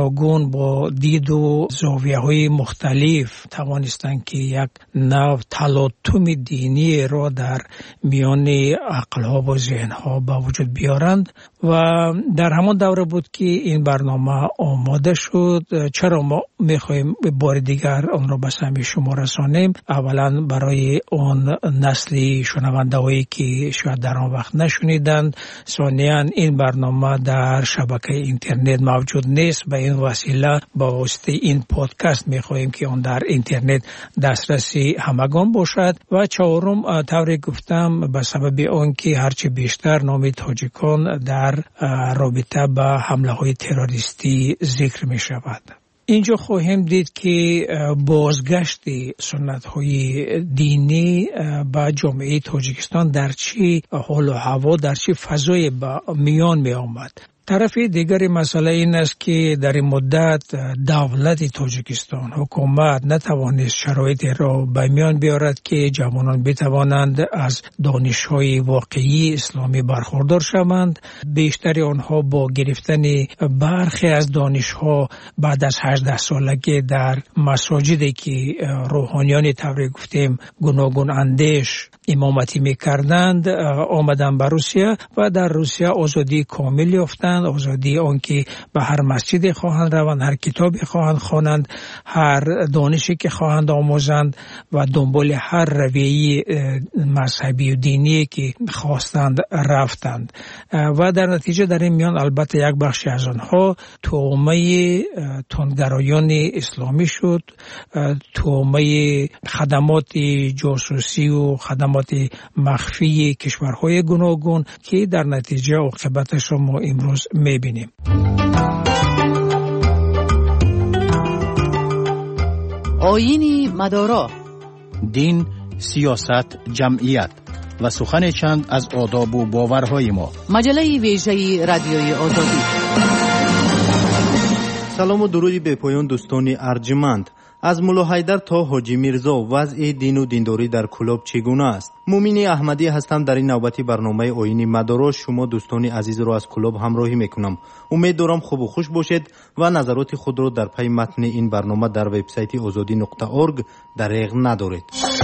گوناگون با دید و زاویه‌های مختلف توانستند که یک نوع تلاطم دینی را در میان عقل‌ها و ذهن‌ها به وجود بیارند و در همان دوره بود که این برنامه آماده شد. چرا ما می‌خوایم بار دیگر آن را به سمع شما رسانیم؟ اولا برای آن نسل شنونده‌هایی که شاید در آن وقت نشنیدند، ثانیاً این برنامه در شبکه اینترنت موجود نیست، به این وسیله با واسطه این پادکست می‌خوایم که آن در اینترنت دسترسی همگان باشد و چهارم طوری گفتم به سبب آنکه هرچی بیشتر نام تاجیکان در رابطه با حمله‌های تروریستی ذکر می‌شود. اینجا خواهیم دید که بازگشت سنت‌های دینی به جامعه تاجیکستان در چی حال و هوا، در چی فضای به میان می آمد. طرف دیگر مسئله این است که در این مدت دولت تاجیکستان، حکومت نتوانست شرایط را به میان بیارد که جوانان بتوانند از دانش‌های واقعی اسلامی برخوردار شوند. بیشتر آنها با گرفتن برخی از دانش‌ها بعد از 18 سالگی در مساجدی که روحانیان طوری گفتیم گوناگون اندیش امامتی می‌کردند آمدن به روسیه و در روسیه آزادی کامل یافتند، آزادی آنکه به هر مسجدی خواهند روند، هر کتابی خواهند خواندند، هر دانشی که خواهند آموزند و دنبال هر رویه مذهبی و دینی که خواستند رفتند و در نتیجه در این میان البته یک بخشی از آنها تومه تندگرایان اسلامی شد، تومه خدمات جاسوسی و خدمات مخفی کشورهای گوناگون که در نتیجه عاقبتش را ما امروز میبینیم. آیین مدارا، دین، سیاست، جمعیت و سخن چند از آداب و باورهای ما. مجله ویژه رادیوی آزادی. سلام و درودی به پایان دوستان ارجمند. از مولا حیدر تا حاجی میرزا وضع دین و دینداری در کلاب چگونه است؟ مومین احمدی هستم. در این نوبتی برنامه آیین مدارا شما دوستان عزیز را از کلاب همراهی میکنم. امید دارم خوب و خوش باشید و نظرات خود را در پی متن این برنامه در وبسایت azadi.org دریغ ندارید.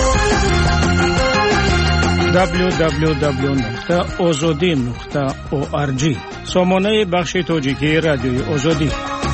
www.azadi.org سامانه بخش تاجیکی رادیوی آزادی.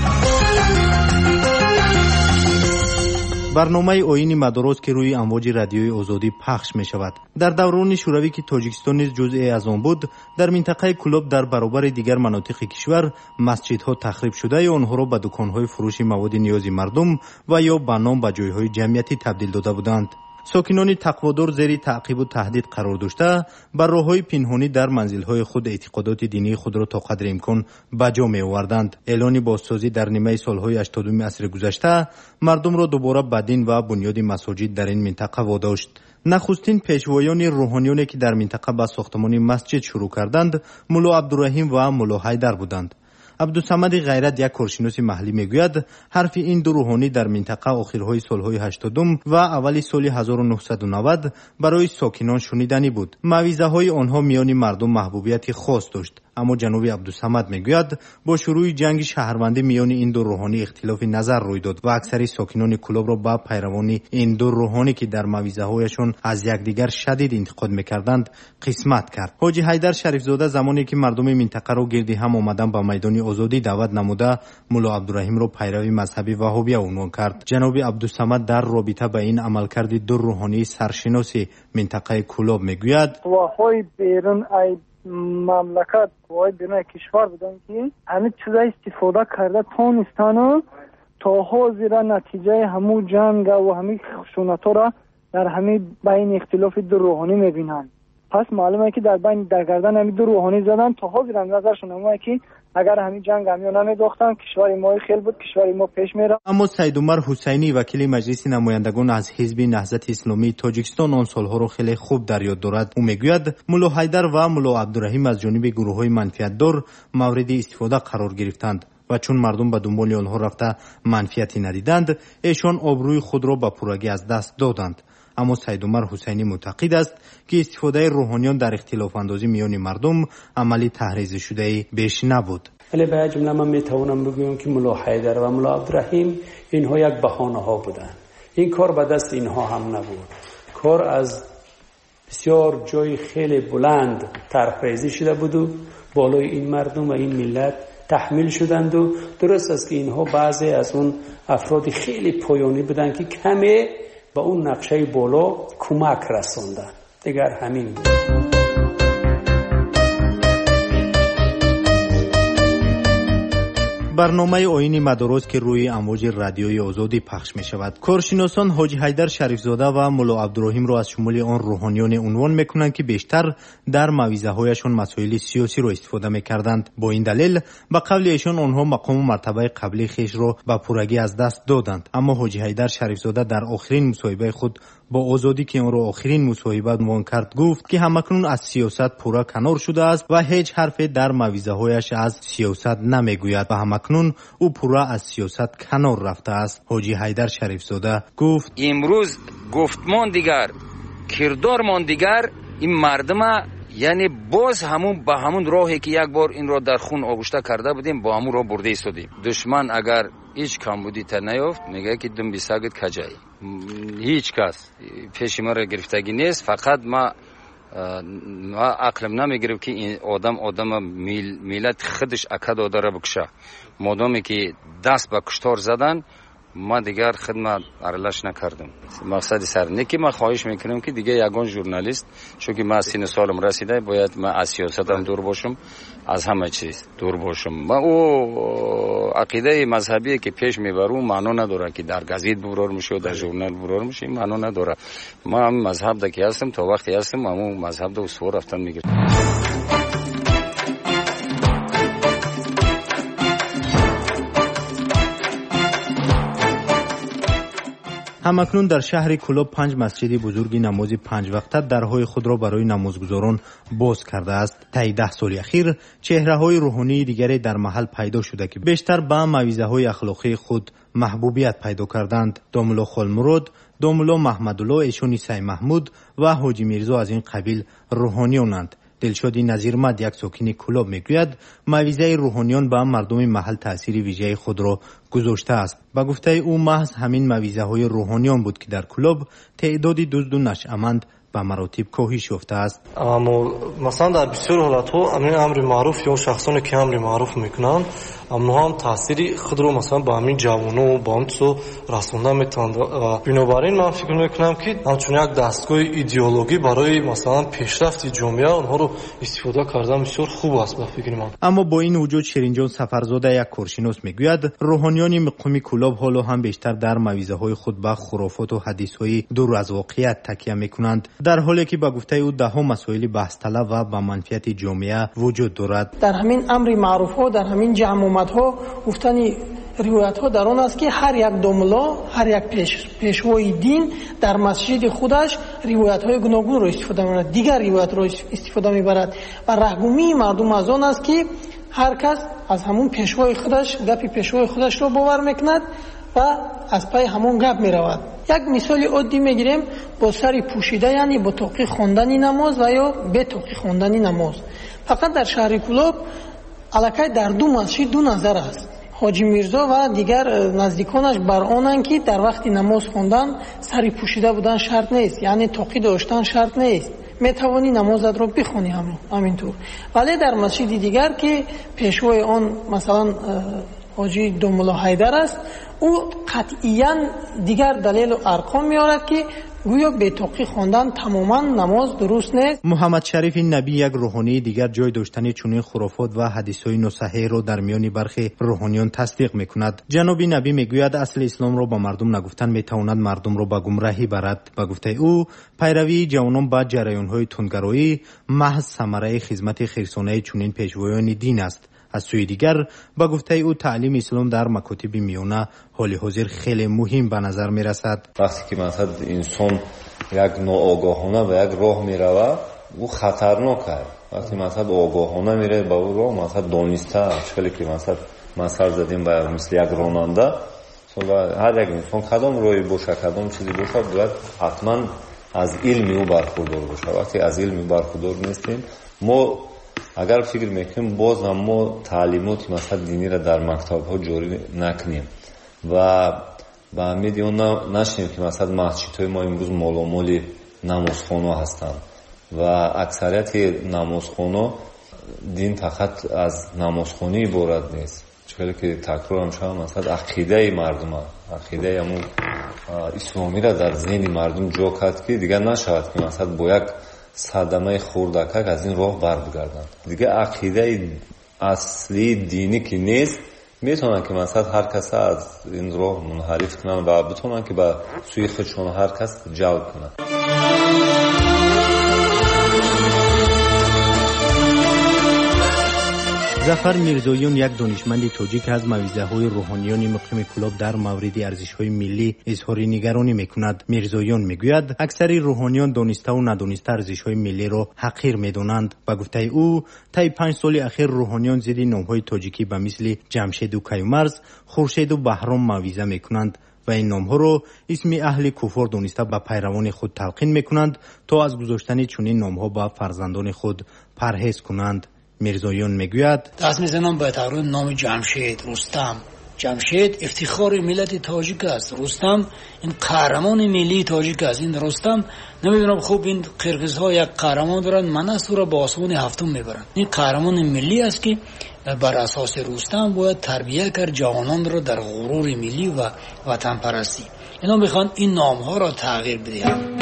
برنامه آیین مدارات که روی امواج رادیوی آزادی پخش می شود. در دوران شوروی که تاجیکستان نیز جزئی از آن بود، در منطقه کلاب در برابر دیگر مناطق کشور مسجدها تخریب شده یا آنها را به دکانهای فروش مواد نیاز مردم و یا به نام به جایهای جمعیتی تبدیل داده بودند. ساکنان تقوادار زیر تعقیب و تهدید قرار داشته بر راه‌های پنهانی در منزل‌های خود اعتقادات دینی خود را تا قدر امکان به جا می‌آوردند. اعلان بازسازی در نیمه سال‌های 80 عصر گذشته مردم را دوباره به دین و بنیاد مساجد در این منطقه واداشت. نخستین پیشوایان روحانیانی که در منطقه به ساختمان مسجد شروع کردند مولا عبدالرحیم و مولا حیدر بودند. عبدالصمد غیرت یک کارشناس محلی میگوید حرف این دو روحانی در منطقه آخرهای سالهای 80 و اول سال 1990 برای ساکنان شنیدنی بود. موعظه های آنها میان مردم محبوبیت خاص داشت. اما جناب عبدالصمد میگوید با شروع جنگ شهروندی میان این دو روحانی اختلاف نظر روی داد و اکثر ساکنان کلاب را با پیروانی این دو روحانی که در موعظه هایشان از یکدیگر شدید انتقاد میکردند قسمت کرد. حاجی حیدر شریف زاده زمانی که مردم منطقه را گردی هم آمدن به میدان آزادی دعوت نموده مولا عبدالرحیم را پیروی مذهبی وهابی عنوان کرد. جناب عبدالصمد در رابطه با این عملکرد دو روحانی سرشناس منطقه کلاب میگوید واهای بیرون ای مملکت واهای بیرون کشور بودن که همه چیزا استفاده کرده تونستن تا حاضر نتیجه همو جنگ و همه خشونت‌ها را در همه بین اختلاف دو روحانی میبینن. پس معلومه که در گردن همین دو روحانی زدن تا حاضر نظرشون همه که اگر همین جنگ همیو نمیداختن کشور ما خیلی بود، کشور ما پیش میره. اما سید عمر حسینی وکیل مجلس نمایندگان از حزب نهضت اسلامی تاجیکستان آن سالها را خیلی خوب در یاد دارد. او میگوید مولا حیدر و مولا عبدالرحیم از جانب گروه‌های منفعت‌دار مورد استفاده قرار گرفتند و چون مردم به دنبال آنها رفته منفعتی ندیدند ایشان آبروی خود را به پورگی از دست دادند. اما سید عمر حسینی معتقد است که استفاده روحانیان در اختلاف اندازی میان مردم عملی تحریض شده بیش نبود. ولی به جمله من میتوانم بگویم که ملا حیدر و ملا عبدالرحیم اینها یک بهانه ها بودند. این کار به دست اینها هم نبود. کار از بسیار جای خیلی بلند طرحریزی شده بود و بالای این مردم و این ملت تحمیل شدند و درست است که اینها بعضی از اون افراد خیلی پایانی بودند که کمی به اون نقشه بالا کمک رساندند. دیگر همین بود. برنامه آیین مدارس که روی امواج رادیوی آزادی پخش می شود. کارشناسان حاجی حیدر شریفزاده و ملا عبدالرحیم را از شمول آن روحانیان عنوان می کنند که بیشتر در موعظه هایشان مسائل سیاسی را استفاده می کردند. با این دلیل به قول ایشان آنها مقام و مرتبه قبلی خویش را به پورگی از دست دادند. اما حاجی حیدر شریفزاده در آخرین مصاحبه خود با آزادی که آن را آخرین مصاحبه عنوان کرد گفت که همکنون از سیاست پورا کنار شده است و هیچ حرفی در موعظه هایش از سیاست نمیگوید و همکنون او پورا از سیاست کنار رفته است. حاجی حیدر شریفزاده گفت امروز گفتمان دیگر، کردارمان دیگر، این مردم یعنی باز همون به همون راهی که یک بار این را در خون آغشته کرده بودیم با همون را برده ایستادیم. دشمن اگر هیچ کمبودی تا نیافت میگه که دم بیساگت کجایی. هیچ کس پیش ما را گرفتگی نیست. فقط ما عقلم نمیگیره که این آدم میلت خودش اکد داره بکشه. مادامی که دست به کشتار زدن ما دیگر خدمت ارلش نکردم. مقصد سر که ما خواهش میکنم که دیگه یگان ژورنالیست، چون که ما سن سالم رسیده باید ما از سیاستم دور باشم، از همه چیز دور باشم. ما او عقیده مذهبی که پیش میبرم معنا نداره که در گزیت برار میشه و در ژورنال برار میشه، معنا نداره. ما هم مذهب دکی هستم، تا وقتی هستم همون مذهب دو سور رفتن میگیرم. همکنون در شهر کلوب 5 مسجد بزرگ نماز 5 وقته درهای خود را برای نمازگزاران باز کرده است. طی 10 سال اخیر چهره‌های روحانی دیگری در محل پیدا شده که بیشتر به موعظه‌های اخلاقی خود محبوبیت پیدا کردند. داملا خالمراد، داملا محمدالله ایشانی سی محمود و حاجی میرزا از این قبیل روحانیانند. دلشادی نظیرمد یک ساکن کلوب میگوید موعظه روحانیان به مردم محل تأثیر ویژه خود را گذاشته است. با گفته او محض همین موعظه های روحانیان بود که در کلوب تعداد دزد و نشأمند به مراتب کاهش یافته است. اما مثلا در بسیار حالت ها همین امر معروف یا شخصانی که امر معروف میکنند اما هم تأثیری خود رو مثلا با همین جوانو با هم تو رسوندن میتونند. بنابراین من فکر میکنم که همچون یک دستگاه ایدئولوژی برای مثلا پیشرفت جامعه اونها رو استفاده کردن بسیار خوب است به فکر من. اما با این وجود شیرینجان سفرزاده یک کارشناس میگوید روحانیان مقامی کلوب حالا هم بیشتر در موعظه های خود به خرافات و حدیث های دور از واقعیت تکیه میکنند، در حالی که با گفته او دهها مسائل بحث طلب و با منفعت جامعه وجود دارد. در همین امر معروف ها، در همین جمع ها گفتن روایت ها در آن است که هر یک داملا، هر یک پیشوای دین در مسجد خودش روایت های گوناگون را استفاده می‌کند، دیگر روایت را استفاده می‌برد و رهگمی مردم از آن است که هر کس از همون پیشوای خودش گپ پیشوای خودش را باور می‌کند و از پای همون گپ می‌رود. یک مثال عادی می‌گیریم با سر پوشیده، یعنی با توقی خواندن نماز و یا به توقی خواندن نماز. فقط در شهر کلوب الکی در 2 مسجد 2 نظر است. حاجی میرزا و دیگر نزدیکانش بر آنند که در وقت نماز خواندن سری پوشیده بودن شرط نیست، یعنی توقی داشتن شرط نیست، میتوانی نمازت رو بخونی همینطور. ولی در مسجد دیگر که پیشوای آن مثلا حاجی داملا حیدر است، او قطعیاً دیگر دلیل و ارقام میارد که گویا به توقی خواندن تماما نماز درست نیست. محمد شریف نبی یک روحانی دیگر جای داشتن چنین خرافات و حدیث‌های ناصحیح را در میان برخی روحانیان تصدیق میکند. جناب نبی میگوید اصل اسلام را با مردم نگفتن میتواند مردم را به گمراهی برد. با گفته او پیروی جوانان با جریان‌های تندگرایی محض ثمره خدمت خیرسانه چنین پیشوایان دین است. از سوی دیگر با گفته او تعلیم اسلام در مکاتب میانه حال حاضر خیلی مهم به نظر می رسد. وقتی که مثلا انسان یک ناآگاهانه به یک راه می رود او خطرناک است. وقتی مثلا آگاهانه میره با او راه مثلا دانسته اشکالی که مثلا زدیم به مثل یک راننده و هر یک انسان کدام روی باشه کدام چیزی باشه باید حتما از علم او برخوردار باشه. وقتی از علم برخوردار نیستیم ما اگر فکر میکنیم باز هم ما تعلیمات مثلا دینی را در مکتب ها جاری نکنیم و به امید اون نشیم که مثلا مسجد های ما امروز مالامال نمازخانه هستند و اکثریت نمازخانه دین فقط از نمازخانه عبارت نیست، چون که تکرار هم شد مثلا عقیده مردم عقیده همون اسلامی را در ذهن مردم جا کرد که دیگه نشود که مثلا با یک صدمه خوردکک از این راه بر بگردن. دیگه عقیده اصلی دینی که نیست میتونن که مثلا هر کس از این راه منحرف کنن و بتونن که به سوی خودشون هر کس جلب کنن. ظفر میرزویان یک دانشمند تاجیک از موعظه‌های روحانیان مقیم کلاب در مورد ارزش‌های ملی اظهار نگرانی می‌کند. میرزویان میگوید اکثر روحانیان دانسته و ندانسته ارزش‌های ملی را حقیر می‌دانند. به گفته او طی 5 سال اخیر روحانیان ضد نام‌های تاجیکی به مثل جمشید و کیومرز، خورشید و بهرام موعظه می‌کنند و این نام‌ها را اسم اهل کفر دانسته به پیروان خود تلقین می‌کنند تا از گذاشتن چنین نام‌ها به فرزندان خود پرهیز کنند. میرزویان میگوید دست میزنم به تقریبا نام جمشید، رستم. جمشید افتخار ملت تاجیک است، رستم این قهرمان ملی تاجیک است. این رستم نمیدونم خوب این قرقیزها یک قهرمان دارن، منصور را با آسمان هفتم میبرن. این قهرمان ملی است که بر اساس رستم باید تربیت کرد جوانان را در غرور ملی و وطن پرستی. اینا میخوان این نام ها را تغییر بدهند.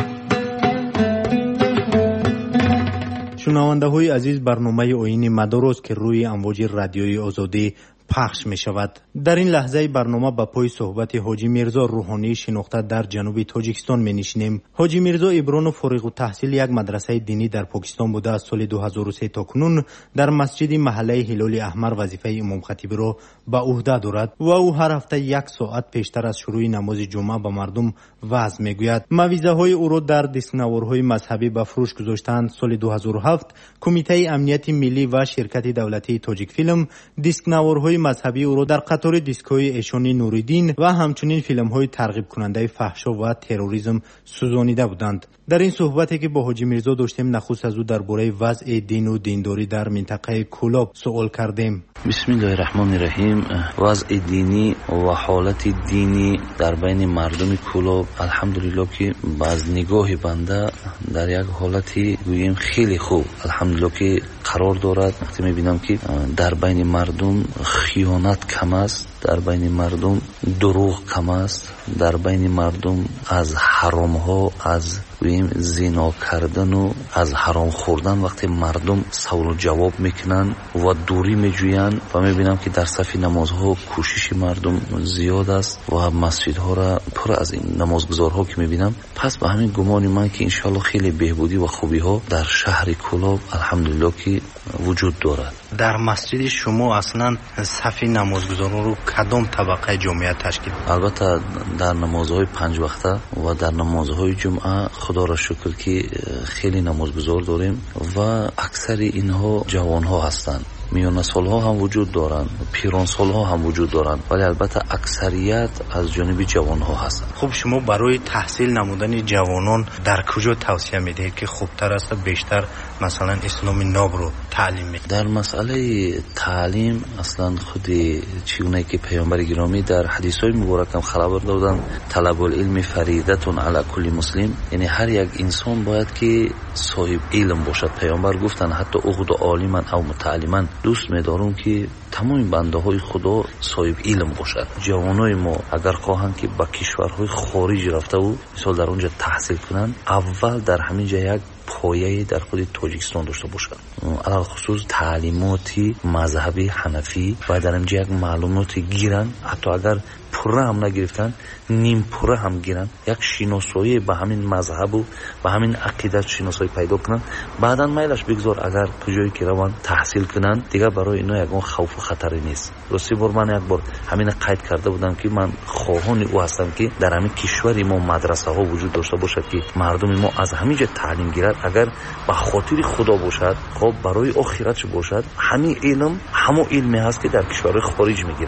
شنونده های عزیز، برنامه آیین مدارس که روی امواج رادیوی آزادی پخش می شود. در این لحظه برنامه با پای صحبت حاجی میرزا روحانی شناخته در جنوب تاجیکستان می نشینیم. حاجی میرزا ابران فارغ التحصیل یک مدرسه دینی در پاکستان بوده. از سال 2003 تا کنون در مسجد محله هلال احمر وظیفه امام خطیب را به عهده دارد و او هر هفته 1 ساعت پیشتر از شروع نماز جمعه به مردم وعظ می گوید. موعظه های او را در دیسکنوارهای مذهبی به فروش گذاشتند. سال 2007 کمیته امنیت ملی و شرکت دولتی تاجیک فیلم دیسکنوارهای مذهبی او را در قطار دیسکوی ایشانی نوریدین و همچنین فیلم های ترغیب کننده فحشا و تروریسم سوزانیده بودند. در این صحبتی که با حاجی میرزا داشتیم نخست از او درباره وضع دین و دینداری در منطقه کولاب سوال کردیم. بسم الله الرحمن الرحیم. وضع دینی و حالت دینی در بین مردم کولاب الحمدلله که باز نگاه بنده در یک حالتی گوییم خیلی خوب الحمدلله که قرار دارد. وقتی میبینم که در بین مردم خیانت کم است، در بین مردم دروغ کم است، در بین مردم از حرام ها، از زنا کردن و از حرام خوردن وقتی مردم سوال و جواب میکنن و دوری میجوین و میبینم که در صف نمازها کوشش مردم زیاد است و مسجدها را پر از این نمازگزارها که میبینم. پس به همین گمان من که انشالله خیلی بهبودی و خوبی ها در شهر کولاب الحمدلله که وجود دارد. در مسجد شما اصلا صف نمازگزاران رو کدام طبقه جامعه تشکیل؟ البته در نمازهای 5 وقته و در نمازهای جمعه خدا را شکر که خیلی نمازگزار داریم و اکثر اینها جوان ها هستند. میان سال ها هم وجود دارند، پیران سال ها هم وجود دارند، ولی البته اکثریت از جانب جوان ها هستند. خب شما برای تحصیل نمودن جوانان در کجا توصیه میدهید که خوبتر است بیشتر مثلا اسلام ناب رو تعلیم میدهید؟ در مسئله تعلیم اصلا خود چگونه که پیامبر گرامی در حدیث های مبارک هم خبر دادن طلب العلم فریضه علی کل مسلم، یعنی هر یک انسان باید که صاحب علم باشد. پیامبر گفتن حتی اغد عالما او متعلما، دوست می‌دارم که تمام بنده های خدا صاحب علم باشد. جوانای ما اگر خواهند که به کشورهای خارج رفته و مثلا در اونجا تحصیل کنند، اول در همین جا یک پایه در خود تاجیکستان داشته باشند، علاوه خصوص تعلیماتی مذهبی حنفی و در اینجا یک معلوماتی گیرن، حتی اگر پره هم نگرفتن نیم پره هم گیرن، یک شناسایی به همین مذهب و به همین عقیدت شناسایی پیدا کنن. بعداً میلش بگذار اگر کجایی که روان تحصیل کنن دیگه برای اینا یکون خوف و خطری نیست. راستی بار من یک بار همین قید کرده بودم که من خواهان او هستم که در همین کشور ما مدرسه ها وجود داشته باشد که مردم ما از همینجا تعلیم گیرد، اگر به خاطر خدا باشد، خب برای آخرت باشد. همین علم همون علمی هست که در کشورهای خارج میگیرن.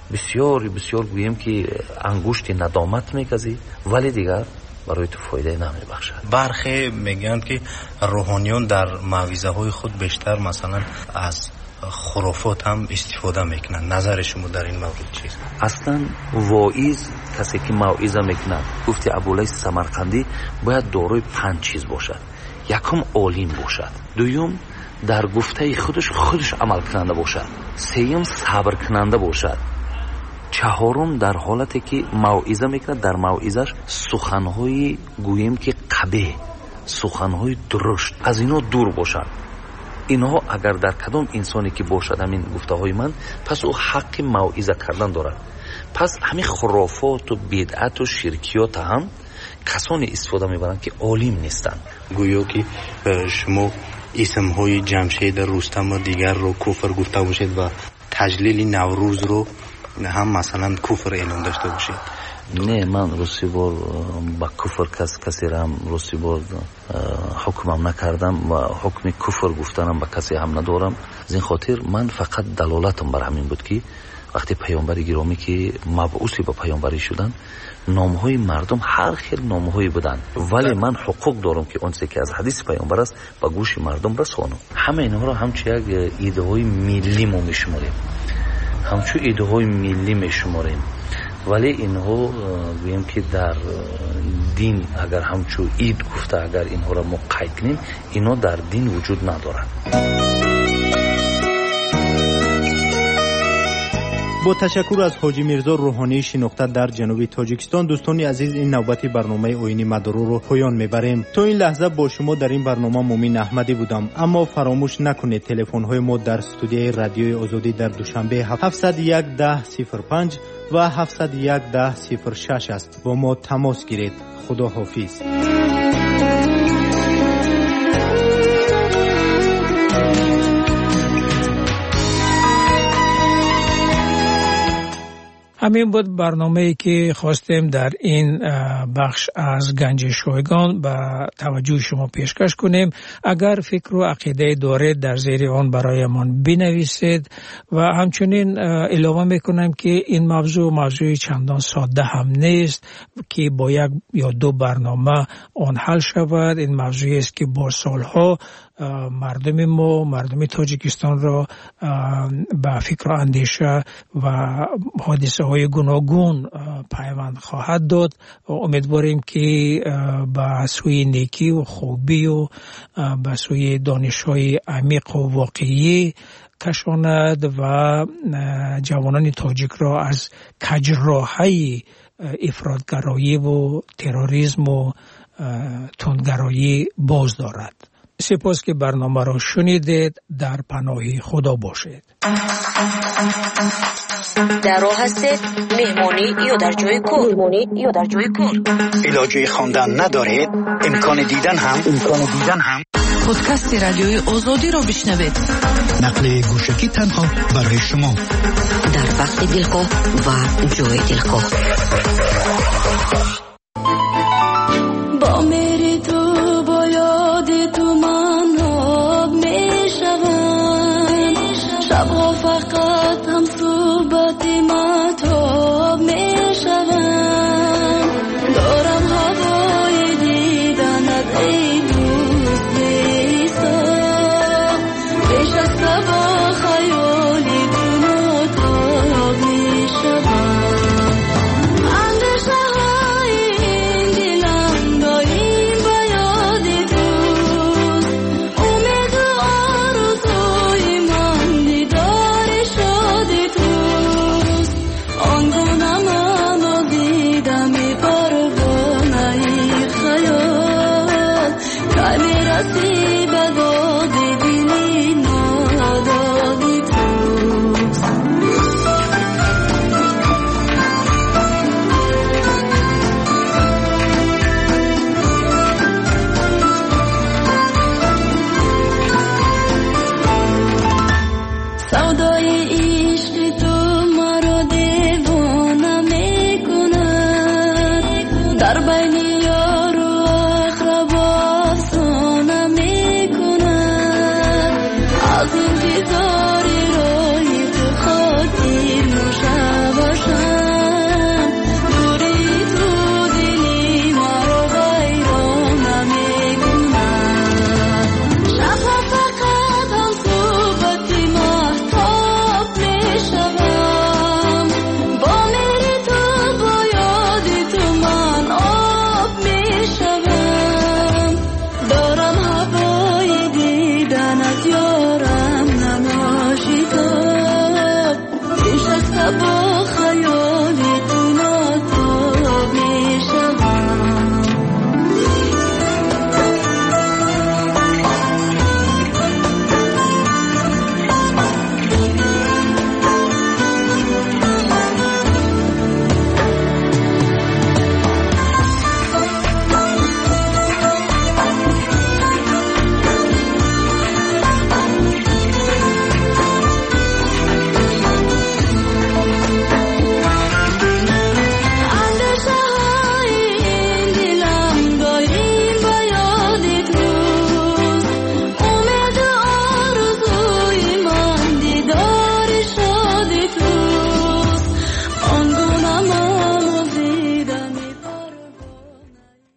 بسیار بسیار گویم که انگشت ندامت میکزی ولی دیگر برای تو فایده نمیبخشد. برخی میگن که روحانیون در موعظه های خود بیشتر مثلا از خرافات هم استفاده میکنن. نظر شما در این مورد چیست؟ اصلا واعظ کسی که موعظه میکند گفتی ابولیث سمرقندی باید دارای 5 چیز باشد. یکم عالم باشد، دوم در گفته خودش عمل کننده باشد، سوم صبر کننده باشد، چهارم در حالتی که موعظه میکند در موعظش سخنهای گوییم که قبیح، سخنهای درشت از اینا دور باشد. اینها اگر در کدام انسانی که باشد همین گفته های من، پس او حق موعظه کردن دارد. پس همین خرافات و بدعت و شرکیات هم کسانی استفاده میبرند که عالم نیستند. گویا که شما اسم های جمشید، رستم و دیگر رو کفر گفته باشید و تجلیل نوروز رو هم مثلا کفر اعلام داشته باشید. نه، من روسی بار با کفر کسی را هم روسی بار حکمم نکردم و حکم کفر گفتنم با کسی هم ندارم. از این خاطر من فقط دلالتم بر همین بود که وقتی پیامبر گرامی که مبعوثی با پیامبری شدن، نامهای مردم هر خیل نامهایی بودن، ولی من حقوق دارم که اونچه که از حدیث پیامبر است با گوش مردم رسانم. همه اینها را همچه یک ایده های ملی ما میشماریم، همچو ایده های ملی میشماریم، ولی اینها بگیم که در دین اگر همچو اید گفته اگر اینها را ما قید کنیم، اینا در دین وجود ندارد. با تشکر از حاجی میرزا روحانی شناخته در جنوب تاجیکستان، دوستان عزیز این نوبت برنامه آیین مدارو رو پایان میبریم. تا این لحظه با شما در این برنامه مومن احمدی بودم، اما فراموش نکنید تلفن های ما در استودیوی رادیوی آزادی در دوشنبه 701 1005 و 701 1006 است. با ما تماس گیرید. خدا حافظ. همین بود برنامه‌ای که خواستیم در این بخش از گنج شایگان به توجه شما پیشکش کنیم. اگر فکر و عقیده دارید در زیر آن برایمان بنویسید و همچنین علاوه میکنم که این موضوع چندان ساده هم نیست که با یک یا دو برنامه آن حل شود. این موضوعی است که با سالها مردم تاجیکستان را به فکر و اندیشه و حادثه های گوناگون پیوند خواهد داد. امیدواریم که به سوی نیکی و خوبی و به سوی دانش های عمیق و واقعی کشاند و جوانان تاجیک را از کجراهی افراطگرایی و تروریسم و تندگرایی باز دارد. سپاس که برنامه را شنیدید. در پناه خدا باشید. در راه هستید مهمانی یا در جای کار علاجه خواندن ندارید، امکان دیدن هم پادکست رادیوی آزادی را بشنوید. نقل گوشکی تنها برای شما در وقت دلخواه و جای دلخواه. با میری تو با یاد تو من آب می شوم، شبها فقط هم صحبت مهتاب می شوم. دارم هوای دیدنت ای دوست بی‌سان، بیش از با خیالی دونو تاب می شوم. در بین